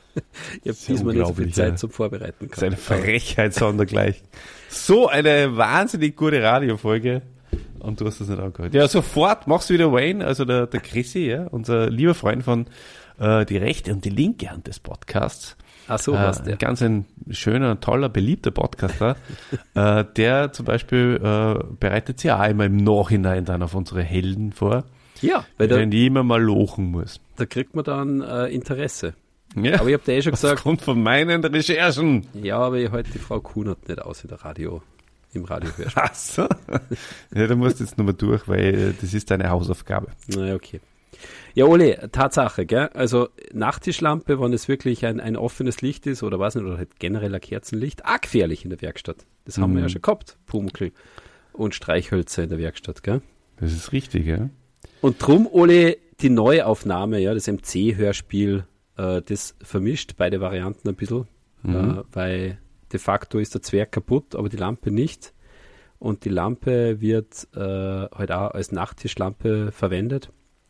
S2: Ich habe diesmal nicht so viel Zeit ja. zum Vorbereiten gehabt.
S1: Das ist eine Frechheit sondergleich. So eine wahnsinnig gute Radiofolge. Und du hast das nicht angehört. Ja, sofort machst du wieder Wayne, also der, der Chrissy, ja, unser lieber Freund von äh, die rechte und die linke Hand des Podcasts.
S2: Ach so,
S1: äh,
S2: was der.
S1: Ganz ein schöner, toller, beliebter Podcaster, äh, der zum Beispiel äh, bereitet sich auch immer im Nachhinein dann auf unsere Helden vor.
S2: Ja, weil
S1: wenn die immer mal lochen muss.
S2: Da kriegt man dann äh, Interesse.
S1: Ja,
S2: aber ich habe dir eh schon gesagt.
S1: Aufgrund von meinen Recherchen.
S2: Ja, aber ich halte die Frau Kunert nicht aus in der Radio. Im Radiohörspiel.
S1: Ach so. Ja, da musst du jetzt nochmal durch, weil das ist deine Hausaufgabe.
S2: Na, okay. Ja, Oli, Tatsache, gell? Also Nachttischlampe, wenn es wirklich ein, ein offenes Licht ist oder was nicht, oder halt generell ein Kerzenlicht, auch gefährlich in der Werkstatt. Das haben mhm. wir ja schon gehabt, Pumuckl und Streichhölzer in der Werkstatt, gell?
S1: Das ist richtig, ja.
S2: Und drum, Oli, die Neuaufnahme, ja, das M C-Hörspiel, äh, das vermischt beide Varianten ein bisschen, mhm. äh, weil de facto ist der Zwerg kaputt, aber die Lampe nicht. Und die Lampe wird äh, halt auch als Nachttischlampe verwendet.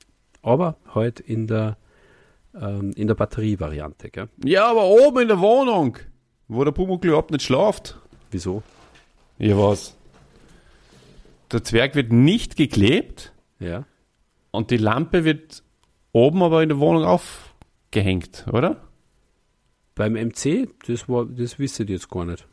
S2: Aber halt in der, ähm, in der Batterievariante. Gell?
S1: Ja, aber oben in der Wohnung, wo der Pumuckl überhaupt nicht schlaft.
S2: Wieso?
S1: Ja, was? Der Zwerg wird nicht geklebt.
S2: Ja.
S1: Und die Lampe wird oben aber in der Wohnung aufgehängt, oder?
S2: Beim M C, das war, das wisst ihr jetzt gar nicht.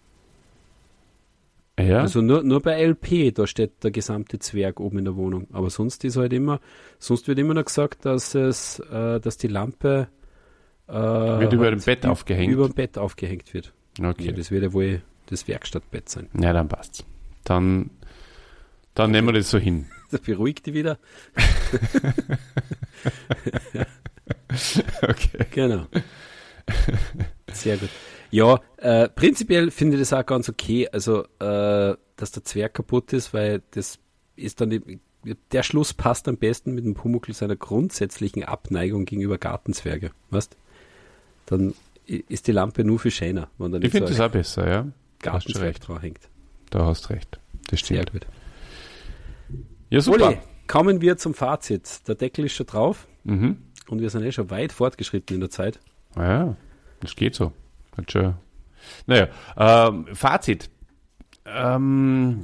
S1: Ja.
S2: Also nur, nur bei L P, da steht der gesamte Zwerg oben in der Wohnung. Aber sonst ist halt immer, sonst wird immer noch gesagt, dass es, äh, dass die Lampe äh,
S1: wird über dem Bett aufgehängt.
S2: Über dem Bett aufgehängt wird.
S1: Okay.
S2: Ja, das wird ja wohl das Werkstattbett sein.
S1: Ja, dann passt's. Dann, dann nehmen wir das so hin.
S2: Das beruhigt die wieder.
S1: Okay.
S2: Genau. Sehr gut. Ja, äh, prinzipiell finde ich das auch ganz okay, also äh, dass der Zwerg kaputt ist, weil das ist dann die, der Schluss passt am besten mit dem Pumuckl seiner grundsätzlichen Abneigung gegenüber Gartenzwerge, weißt? Dann ist die Lampe nur viel schöner, wenn da nicht
S1: Ich finde
S2: so
S1: das auch besser, ja.
S2: Gartenzwerg dran hängt.
S1: Da hast recht. Das stimmt.
S2: Sehr gut.
S1: Ja, super.
S2: Uli, kommen wir zum Fazit. Der Deckel ist schon drauf
S1: Mhm.
S2: und wir sind eh schon weit fortgeschritten in der Zeit.
S1: Ja, das geht so. Hat schon. Naja, ähm, Fazit. Ähm,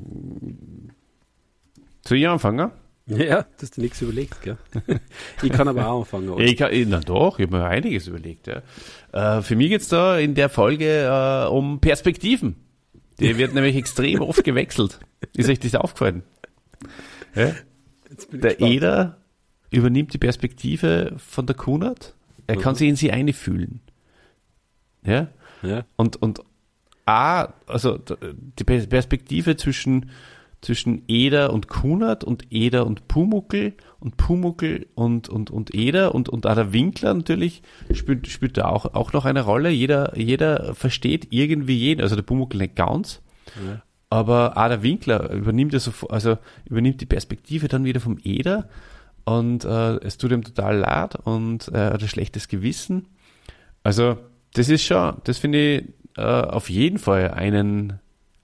S1: soll ich anfangen?
S2: Ja, du hast dir nichts überlegt, gell? Ich kann aber auch anfangen. Oder?
S1: Ich kann, na doch, ich habe mir einiges überlegt. Ja. Äh, für mich geht es da in der Folge äh, um Perspektiven. Die wird nämlich extrem oft gewechselt. Ist euch das aufgefallen? Ja? Der
S2: gespannt.
S1: Eder übernimmt die Perspektive von der Kunert. Er kann
S2: Mhm.
S1: sich in sie einfühlen. Ja?
S2: Ja.
S1: Und, und A, also die Perspektive zwischen, zwischen Eder und Kunert und Eder und Pumuckl und Pumuckl und, und, und Eder und, und auch der Winkler natürlich spielt, spielt da auch, auch noch eine Rolle. Jeder, jeder versteht irgendwie jeden, also der Pumuckl nicht ganz,
S2: Ja.
S1: aber auch der Winkler übernimmt, also, also übernimmt die Perspektive dann wieder vom Eder und äh, es tut ihm total leid und äh, er hat ein schlechtes Gewissen. Also das ist schon, das finde ich äh, auf jeden Fall einen,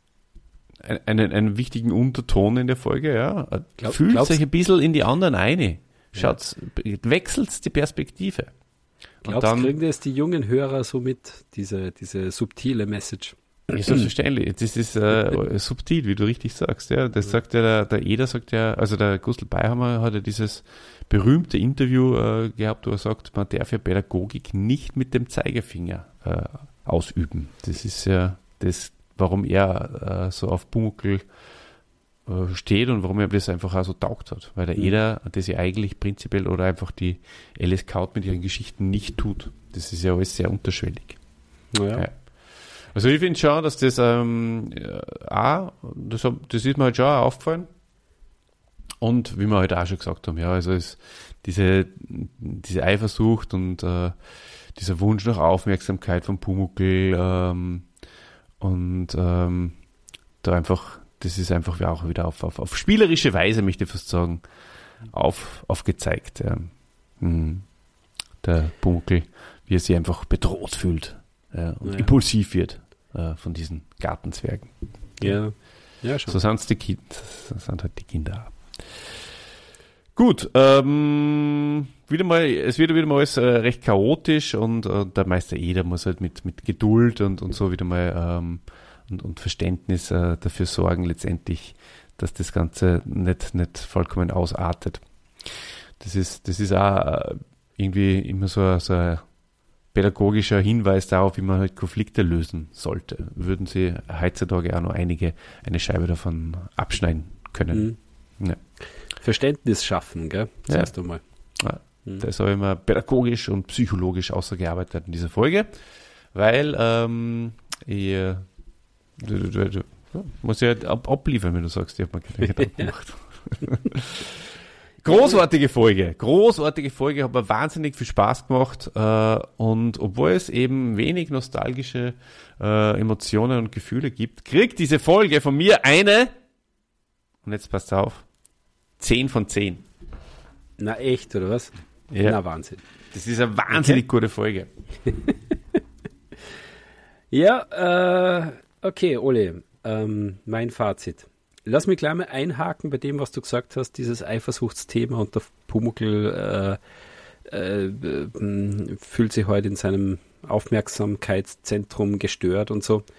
S1: einen, einen wichtigen Unterton in der Folge, ja.
S2: Glaub-
S1: Fühlt
S2: glaubst-
S1: sich ein bisschen in die anderen ein. Schaut, wechselt die Perspektive. Und
S2: Glaubst du,
S1: dann,
S2: kriegen das die jungen Hörer so mit, diese, diese subtile Message?
S1: ja, selbstverständlich, das ist äh, subtil, wie du richtig sagst, ja. Das sagt ja der, der Eder, sagt ja, also der Gustl Beihammer hat ja dieses berühmte Interview äh, gehabt, wo er sagt, man darf ja Pädagogik nicht mit dem Zeigefinger äh, ausüben. Das ist ja das, warum er äh, so auf Pumuckl äh, steht und warum er das einfach auch so taugt hat. Weil der
S2: Mhm.
S1: Eder das ja eigentlich prinzipiell oder einfach die Alice Kaut mit ihren Geschichten nicht tut. Das ist ja alles sehr unterschwellig.
S2: Naja.
S1: Ja. Also ich finde schon, dass das ähm, ja, auch, das, hab- das ist mir halt schon auch aufgefallen. Und wie wir halt auch schon gesagt haben, ja, also es, diese, diese Eifersucht und äh, dieser Wunsch nach Aufmerksamkeit von Pumuckl ähm, und ähm, da einfach, das ist einfach auch wieder auf, auf, auf spielerische Weise, möchte ich fast sagen, auf, aufgezeigt. Ja. Mhm. Der Pumuckl, wie er sich einfach bedroht fühlt ja, und
S2: Ja.
S1: impulsiv wird äh, von diesen Gartenzwergen.
S2: Ja, ja, schon.
S1: So sind's die Kinder, so sind halt die Kinder auch. Gut, ähm, wieder mal, es wird wieder mal alles äh, recht chaotisch und äh, der Meister Eder muss halt mit, mit Geduld und, und so wieder mal ähm, und, und Verständnis äh, dafür sorgen letztendlich, dass das Ganze nicht, nicht vollkommen ausartet. Das ist, das ist auch äh, irgendwie immer so, ein- so ein pädagogischer Hinweis darauf, wie man halt Konflikte lösen sollte. Würden Sie heutzutage auch noch einige eine Scheibe davon abschneiden können. Ja.
S2: Verständnis schaffen, gell?
S1: Ja.
S2: Zuerst einmal.
S1: Ja, das habe ich mal pädagogisch und psychologisch ausgearbeitet in dieser Folge, weil ähm, ich äh, du, du, du, du, ja, muss ja ab, abliefern, wenn du sagst, ich habe mir keine Gedanken gemacht. Großartige Folge, großartige Folge, hat mir wahnsinnig viel Spaß gemacht äh, und obwohl es eben wenig nostalgische äh, Emotionen und Gefühle gibt, kriegt diese Folge von mir eine, und jetzt passt auf, zehn von zehn.
S2: Na echt, oder was?
S1: Ja.
S2: Na Wahnsinn.
S1: Das ist eine wahnsinnig gute Folge.
S2: Ja, äh, okay, Ole, ähm, mein Fazit. Lass mich gleich mal einhaken bei dem, was du gesagt hast, dieses Eifersuchtsthema und der Pumuckl äh, äh, äh, fühlt sich heute in seinem Aufmerksamkeitszentrum gestört und so.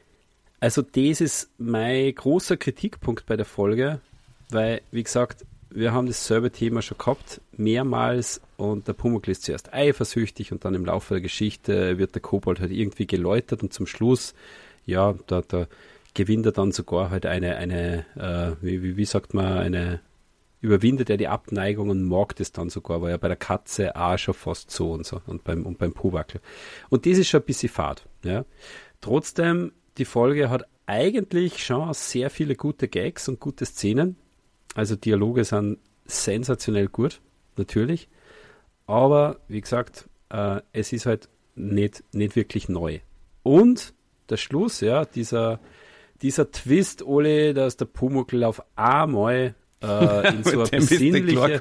S2: Also das ist mein großer Kritikpunkt bei der Folge, weil, wie gesagt, wir haben dasselbe Thema schon gehabt, mehrmals, und der Pumuckl ist zuerst eifersüchtig und dann im Laufe der Geschichte wird der Kobold halt irgendwie geläutert und zum Schluss, ja, da, da gewinnt er dann sogar halt eine, eine äh, wie, wie, wie sagt man, eine, überwindet er die Abneigung und mag das dann sogar, war ja bei der Katze auch schon fast so und so und beim, und beim Puwackel. Und das ist schon ein bisschen fad, ja. Trotzdem, die Folge hat eigentlich schon sehr viele gute Gags und gute Szenen. Also Dialoge sind sensationell gut, natürlich. Aber, wie gesagt, äh, es ist halt nicht, nicht wirklich neu. Und der Schluss, ja, dieser, dieser Twist, Ole, dass der Pumuckl auf einmal äh, in, so eine besinnliche,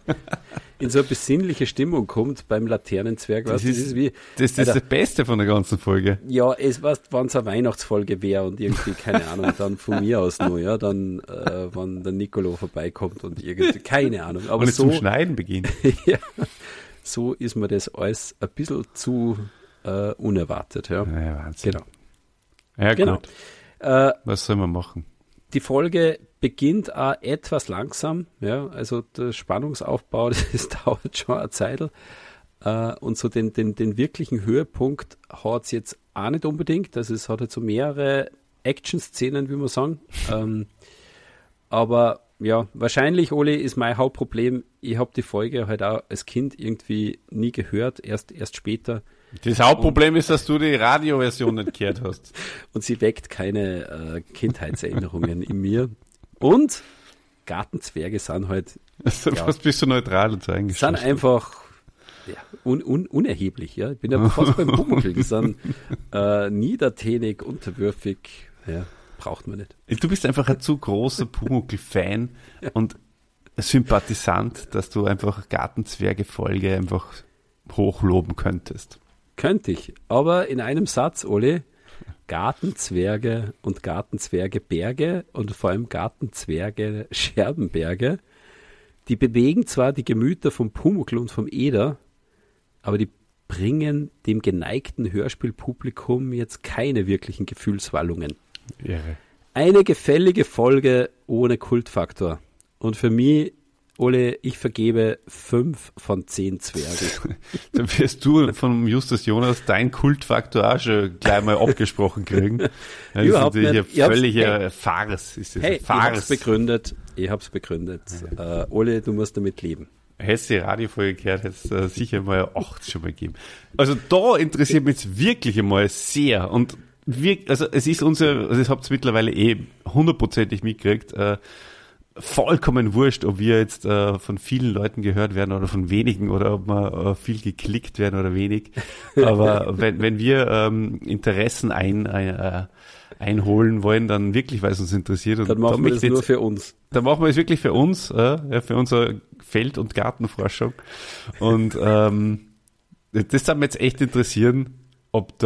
S2: in so eine besinnliche Stimmung kommt beim Laternenzwerg.
S1: Das,
S2: weißt,
S1: ist,
S2: das ist wie,
S1: das, ist
S2: Alter,
S1: das Beste von der ganzen Folge.
S2: Ja, es war, wenn es eine Weihnachtsfolge wäre und irgendwie, keine Ahnung, dann von mir aus nur, ja, dann, äh, wenn der Nicolo vorbeikommt und irgendwie, keine Ahnung. Aber
S1: und
S2: so,
S1: zum Schneiden beginnt.
S2: Ja, so ist mir das alles ein bisschen zu äh, unerwartet, ja.
S1: Ja, Wahnsinn.
S2: Genau.
S1: Ja,
S2: Genau.
S1: gut.
S2: Äh,
S1: Was soll man machen?
S2: Die Folge beginnt auch etwas langsam, ja, also der Spannungsaufbau, das dauert schon eine Zeit. Äh, und so den, den, den wirklichen Höhepunkt hat es jetzt auch nicht unbedingt. Also es hat halt so mehrere Action-Szenen, wie man sagen. Ähm, aber ja, wahrscheinlich, Oli, ist mein Hauptproblem, ich habe die Folge halt auch als Kind irgendwie nie gehört, erst, erst später.
S1: Das Hauptproblem und, ist, dass du die Radioversion nicht gehört hast.
S2: Und sie weckt keine äh, Kindheitserinnerungen in mir. Und Gartenzwerge sind halt...
S1: Also, ja, was bist du neutral und so eingestellt?
S2: Sind einfach ja, un, un, unerheblich. Ja? Ich bin ja fast beim Pumuckl. Die sind äh, niedertänig, unterwürfig. Ja, braucht man nicht.
S1: Du bist einfach ein zu großer Pumuckl-Fan und Sympathisant, dass du einfach Gartenzwerge-Folge einfach hochloben könntest.
S2: Könnte ich, aber in einem Satz, Oli, Gartenzwerge und Gartenzwergeberge und vor allem Gartenzwerge Scherbenberge, die bewegen zwar die Gemüter vom Pumuckl und vom Eder, aber die bringen dem geneigten Hörspielpublikum jetzt keine wirklichen Gefühlswallungen.
S1: Irre.
S2: Eine gefällige Folge ohne Kultfaktor. Und für mich, Ole, ich vergebe fünf von zehn Zwergen.
S1: Dann wirst du von Justus Jonas dein Kultfaktor auch schon gleich mal abgesprochen kriegen. Das
S2: Überhaupt
S1: ist natürlich
S2: nicht.
S1: eine völlige hey, Farce. Ist das
S2: hey,
S1: Farce.
S2: ich hab's begründet. Ich hab's begründet. Ja. Äh, Ole, du musst damit leben.
S1: Hättest du die Radiofolge gehört, hättest du sicher mal acht schon mal gegeben. Also da interessiert mich jetzt wirklich einmal sehr. Und wir, also es ist unser, also das habt ihr mittlerweile eh hundertprozentig mitgekriegt, äh, vollkommen wurscht, ob wir jetzt äh, von vielen Leuten gehört werden oder von wenigen oder ob wir äh, viel geklickt werden oder wenig. Aber wenn, wenn wir ähm, Interessen ein, äh, einholen wollen, dann wirklich, weil es uns interessiert. Und
S2: dann machen wir das
S1: jetzt,
S2: nur für uns.
S1: Dann machen wir es wirklich für uns, äh, für unsere Feld- und Gartenforschung. Und ähm, das hat mich jetzt echt interessieren, ob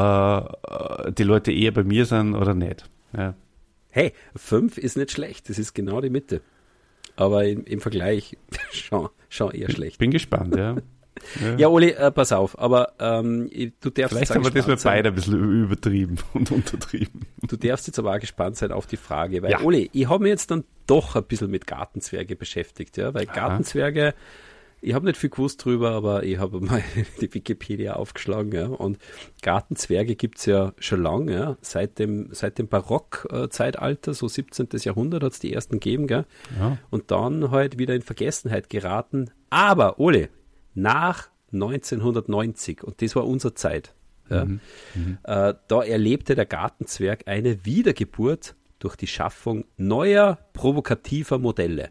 S1: da äh, die Leute eher bei mir sind oder nicht. Ja.
S2: Hey, fünf ist nicht schlecht, das ist genau die Mitte. Aber im, im Vergleich schon, schon eher schlecht.
S1: Bin gespannt, ja.
S2: Ja, ja Oli, äh, pass auf, aber ähm, du darfst
S1: Vielleicht
S2: jetzt
S1: haben wir das mit
S2: sein.
S1: beide ein bisschen übertrieben und untertrieben.
S2: Du darfst jetzt aber auch gespannt sein auf die Frage, weil
S1: ja.
S2: Oli, ich habe mich jetzt dann doch ein bisschen mit Gartenzwerge beschäftigt, ja, weil Aha. Gartenzwerge, ich habe nicht viel gewusst drüber, aber ich habe mal die Wikipedia aufgeschlagen, ja, und Gartenzwerge gibt's ja schon lange, ja, seit dem, seit dem Barock-Zeitalter, so siebzehnten. Jahrhundert hat's die ersten gegeben, gell,
S1: ja.
S2: Und dann halt wieder in Vergessenheit geraten, aber, Ole, nach neunzehnhundertneunzig, und das war unsere Zeit, ja,
S1: mhm. Mhm.
S2: Äh, da erlebte der Gartenzwerg eine Wiedergeburt durch die Schaffung neuer, provokativer Modelle.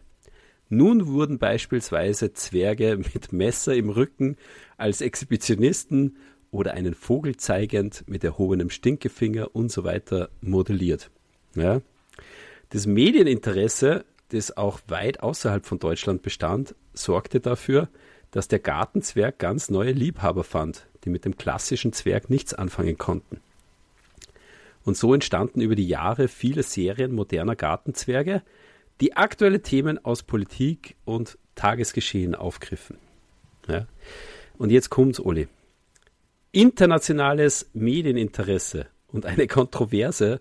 S2: Nun wurden beispielsweise Zwerge mit Messer im Rücken als Exhibitionisten oder einen Vogel zeigend mit erhobenem Stinkefinger und so weiter modelliert. Ja. Das Medieninteresse, das auch weit außerhalb von Deutschland bestand, sorgte dafür, dass der Gartenzwerg ganz neue Liebhaber fand, die mit dem klassischen Zwerg nichts anfangen konnten. Und so entstanden über die Jahre viele Serien moderner Gartenzwerge, die aktuelle Themen aus Politik und Tagesgeschehen aufgriffen. Ja. Und jetzt kommt's, Oli. Internationales Medieninteresse und eine Kontroverse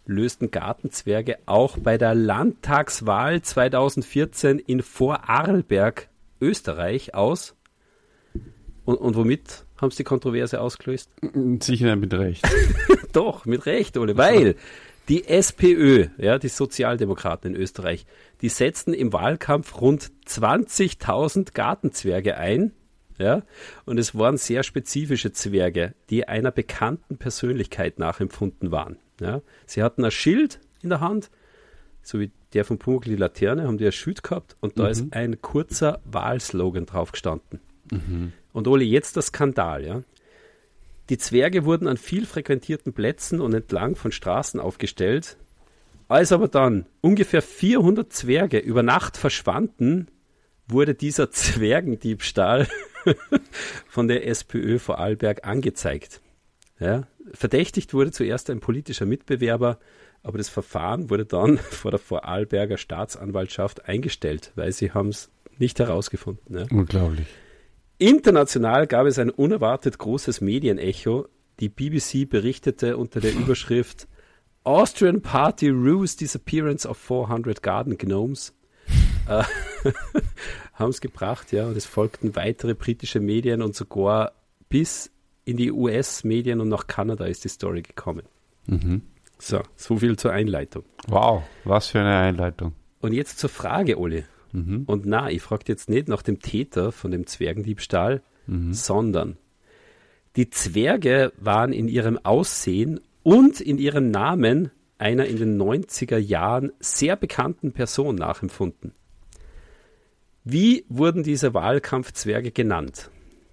S2: lösten Gartenzwerge auch bei der Landtagswahl zweitausendvierzehn in Vorarlberg, Österreich aus. Und, und womit haben sie die Kontroverse ausgelöst?
S1: Sicher nicht mit Recht.
S2: Doch, mit Recht, Ole, weil die SPÖ, ja, die Sozialdemokraten in Österreich, die setzten im Wahlkampf rund zwanzigtausend Gartenzwerge ein, ja, und es waren sehr spezifische Zwerge, die einer bekannten Persönlichkeit nachempfunden waren. Ja. Sie hatten ein Schild in der Hand, so wie der von Pumuckl die Laterne, haben die ein Schild gehabt und da mhm. ist ein kurzer Wahlslogan drauf gestanden. Mhm. Und Ole, jetzt der Skandal, ja. Die Zwerge wurden an viel frequentierten Plätzen und entlang von Straßen aufgestellt. Als aber dann ungefähr vierhundert Zwerge über Nacht verschwanden, wurde dieser Zwergendiebstahl von der SPÖ Vorarlberg angezeigt. Ja, verdächtigt wurde zuerst ein politischer Mitbewerber, aber das Verfahren wurde dann vor der Vorarlberger Staatsanwaltschaft eingestellt, weil sie haben es nicht herausgefunden. Ja.
S1: Unglaublich.
S2: International gab es ein unerwartet großes Medienecho. Die B B C berichtete unter der Überschrift Austrian Party Rues Disappearance of fourhundred Garden Gnomes. Äh, haben es gebracht, ja, und es folgten weitere britische Medien und sogar bis in die U S-Medien und nach Kanada ist die Story gekommen. Mhm. So, so viel zur Einleitung.
S1: Wow, was für eine Einleitung.
S2: Und jetzt zur Frage, Ole. Mhm. Und na, ich frage jetzt nicht nach dem Täter von dem Zwergendiebstahl, mhm. sondern die Zwerge waren in ihrem Aussehen und in ihrem Namen einer in den neunziger Jahren sehr bekannten Person nachempfunden. Wie wurden diese Wahlkampfzwerge genannt?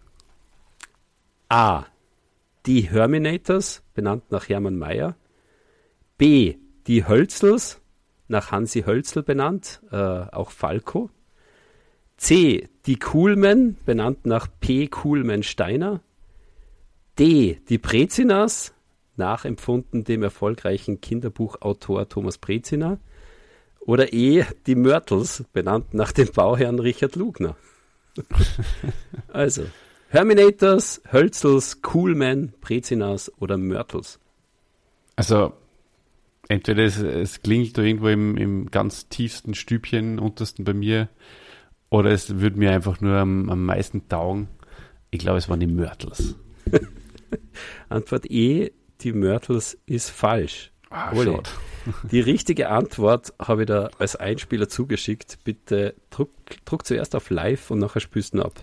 S2: A. Die Herminators, benannt nach Hermann Mayer. B. Die Hölzels, nach Hansi Hölzel benannt, äh, auch Falco. C. Die Kuhlmen, benannt nach P. Kuhlmen Steiner. D. Die Brezinas, nachempfunden dem erfolgreichen Kinderbuchautor Thomas Brezina. Oder E. Die Mörtels, benannt nach dem Bauherrn Richard Lugner. Also, Herminators, Hölzels, Kuhlmen, Brezinas oder Mörtels.
S1: Also, entweder es, es klingt da irgendwo im, im ganz tiefsten Stübchen, untersten bei mir, oder es würde mir einfach nur am, am meisten taugen. Ich glaube, es waren die Mörtels.
S2: Antwort E, die Mörtels ist falsch.
S1: Ah,
S2: Ole, die richtige Antwort habe ich da als Einspieler zugeschickt. Bitte druck, druck zuerst auf Live und nachher spülst du ab.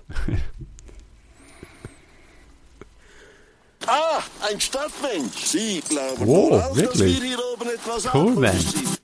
S4: Ah, ein Stadtmensch. Sie glauben
S1: oh,
S4: wohl auch,
S1: wirklich?
S4: dass wir hier oben etwas
S1: cool, man.
S4: sind.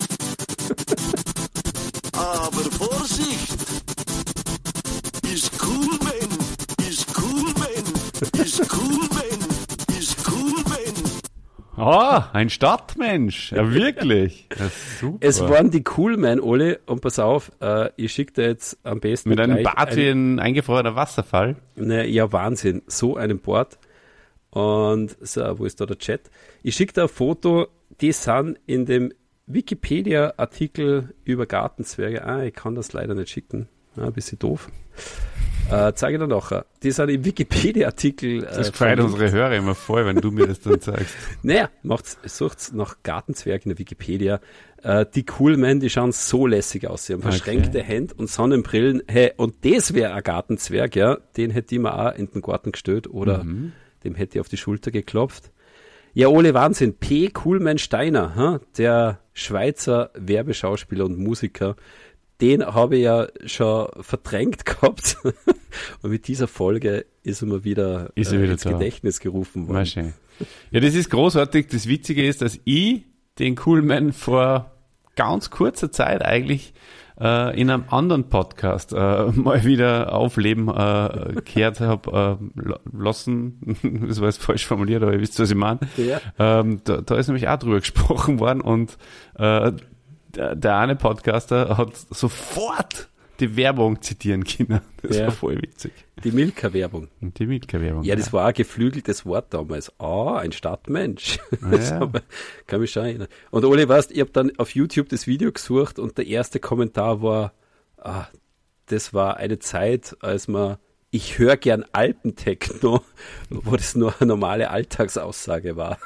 S4: Aber Vorsicht! Ist cool, man. Ist cool, man. Ist cool, man. Ist cool, man.
S1: Ah, ein Stadtmensch. Ja, wirklich. Ja, super.
S2: Es waren die Coolmen, Ole, und pass auf, äh, ich schicke dir jetzt am besten
S1: mit einem Bart wie ein eingefrorener Wasserfall.
S2: Ne, ja, Wahnsinn. So einen Bart. Und so, wo ist da der Chat? Ich schicke da ein Foto, die sind in dem Wikipedia-Artikel über Gartenzwerge. Ah, ich kann das leider nicht schicken. Ah, ein bisschen doof. Äh, zeige ich dir nachher. Die sind im Wikipedia-Artikel. Äh,
S1: das freut unsere Hörer immer voll, wenn du mir das dann zeigst.
S2: Naja, macht's, sucht's nach Gartenzwerg in der Wikipedia. Äh, die Coolmen, die schauen so lässig aus. Sie haben verschränkte okay. Hände und Sonnenbrillen. Hey, und das wäre ein Gartenzwerg, ja. Den hätte ich mir auch in den Garten gestellt oder mhm. dem hätte ich auf die Schulter geklopft. Ja, Ole, Wahnsinn. P. Kuhlmann Steiner, hm? Der Schweizer Werbeschauspieler und Musiker, den habe ich ja schon verdrängt gehabt. Und mit dieser Folge ist er mir wieder,
S1: ist er wieder
S2: äh, ins
S1: da.
S2: Gedächtnis gerufen worden.
S1: Schön. Ja, das ist großartig. Das Witzige ist, dass ich den Kuhlmann vor ganz kurzer Zeit eigentlich äh, in einem anderen Podcast äh, mal wieder aufleben äh, gehört habe äh, lassen. Das war jetzt falsch formuliert, aber ihr wisst, was ich meine. Ja. Ähm, da, da ist nämlich auch drüber gesprochen worden und äh, der, der eine Podcaster hat sofort die Werbung zitieren können. Das ja. war voll witzig.
S2: Die Milka-Werbung.
S1: Die Milka-Werbung.
S2: Ja, das ja. war ein geflügeltes Wort damals. Ah, ein Stadtmensch.
S1: Ah,
S2: das
S1: ja.
S2: aber, kann mich schon erinnern. Und Ole, weißt, ich habe dann auf YouTube das Video gesucht und der erste Kommentar war, ah, das war eine Zeit, als man ich höre gern Alpentechno, wo das nur eine normale Alltagsaussage war.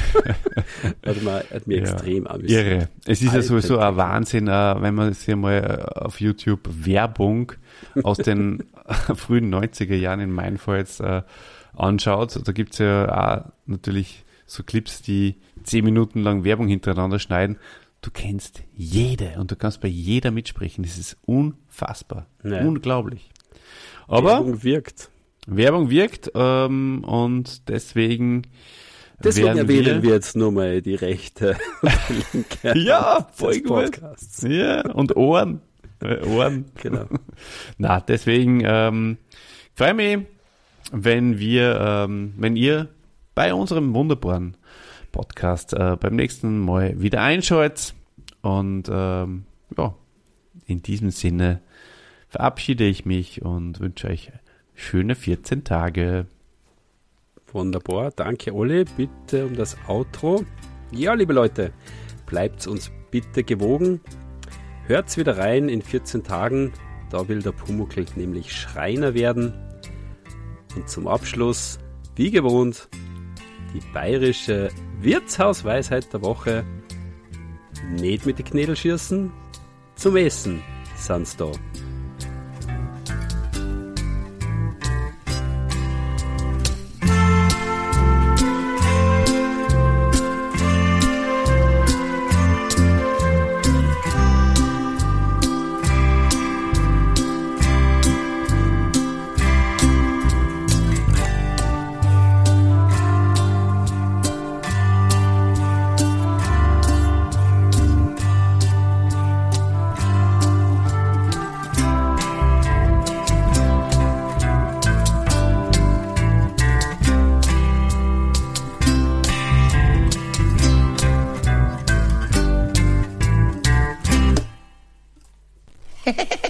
S2: hat, mir, hat mir ja, extrem amüsiert.
S1: Irre. Es ist ja sowieso ein Wahnsinn, wenn man sich mal auf YouTube Werbung aus den frühen neunziger Jahren in meinem Fall jetzt äh, anschaut. Da gibt's ja auch natürlich so Clips, die zehn Minuten lang Werbung hintereinander schneiden. Du kennst jede und du kannst bei jeder mitsprechen. Das ist unfassbar. Ja. Unglaublich. Aber
S2: Werbung wirkt.
S1: Werbung wirkt ähm, und deswegen
S2: Deswegen erwähnen wir, wir jetzt nur mal die Rechte und die Linke
S1: ja, voll gut. Podcasts. Ja, und Ohren. Ohren.
S2: Genau.
S1: Na, deswegen ähm, freue mich, wenn wir, ähm, wenn ihr bei unserem wunderbaren Podcast äh, beim nächsten Mal wieder einschaltet. Und ähm, ja, in diesem Sinne verabschiede ich mich und wünsche euch schöne vierzehn Tage.
S2: Wunderbar, danke Olli, bitte um das Outro. Ja, liebe Leute, bleibt uns bitte gewogen. Hört's wieder rein in vierzehn Tagen, da will der Pumuckl nämlich Schreiner werden. Und zum Abschluss, wie gewohnt, die bayerische Wirtshausweisheit der Woche. Nicht mit den Knädel schießen, zum Essen sind's da.
S7: Hehehe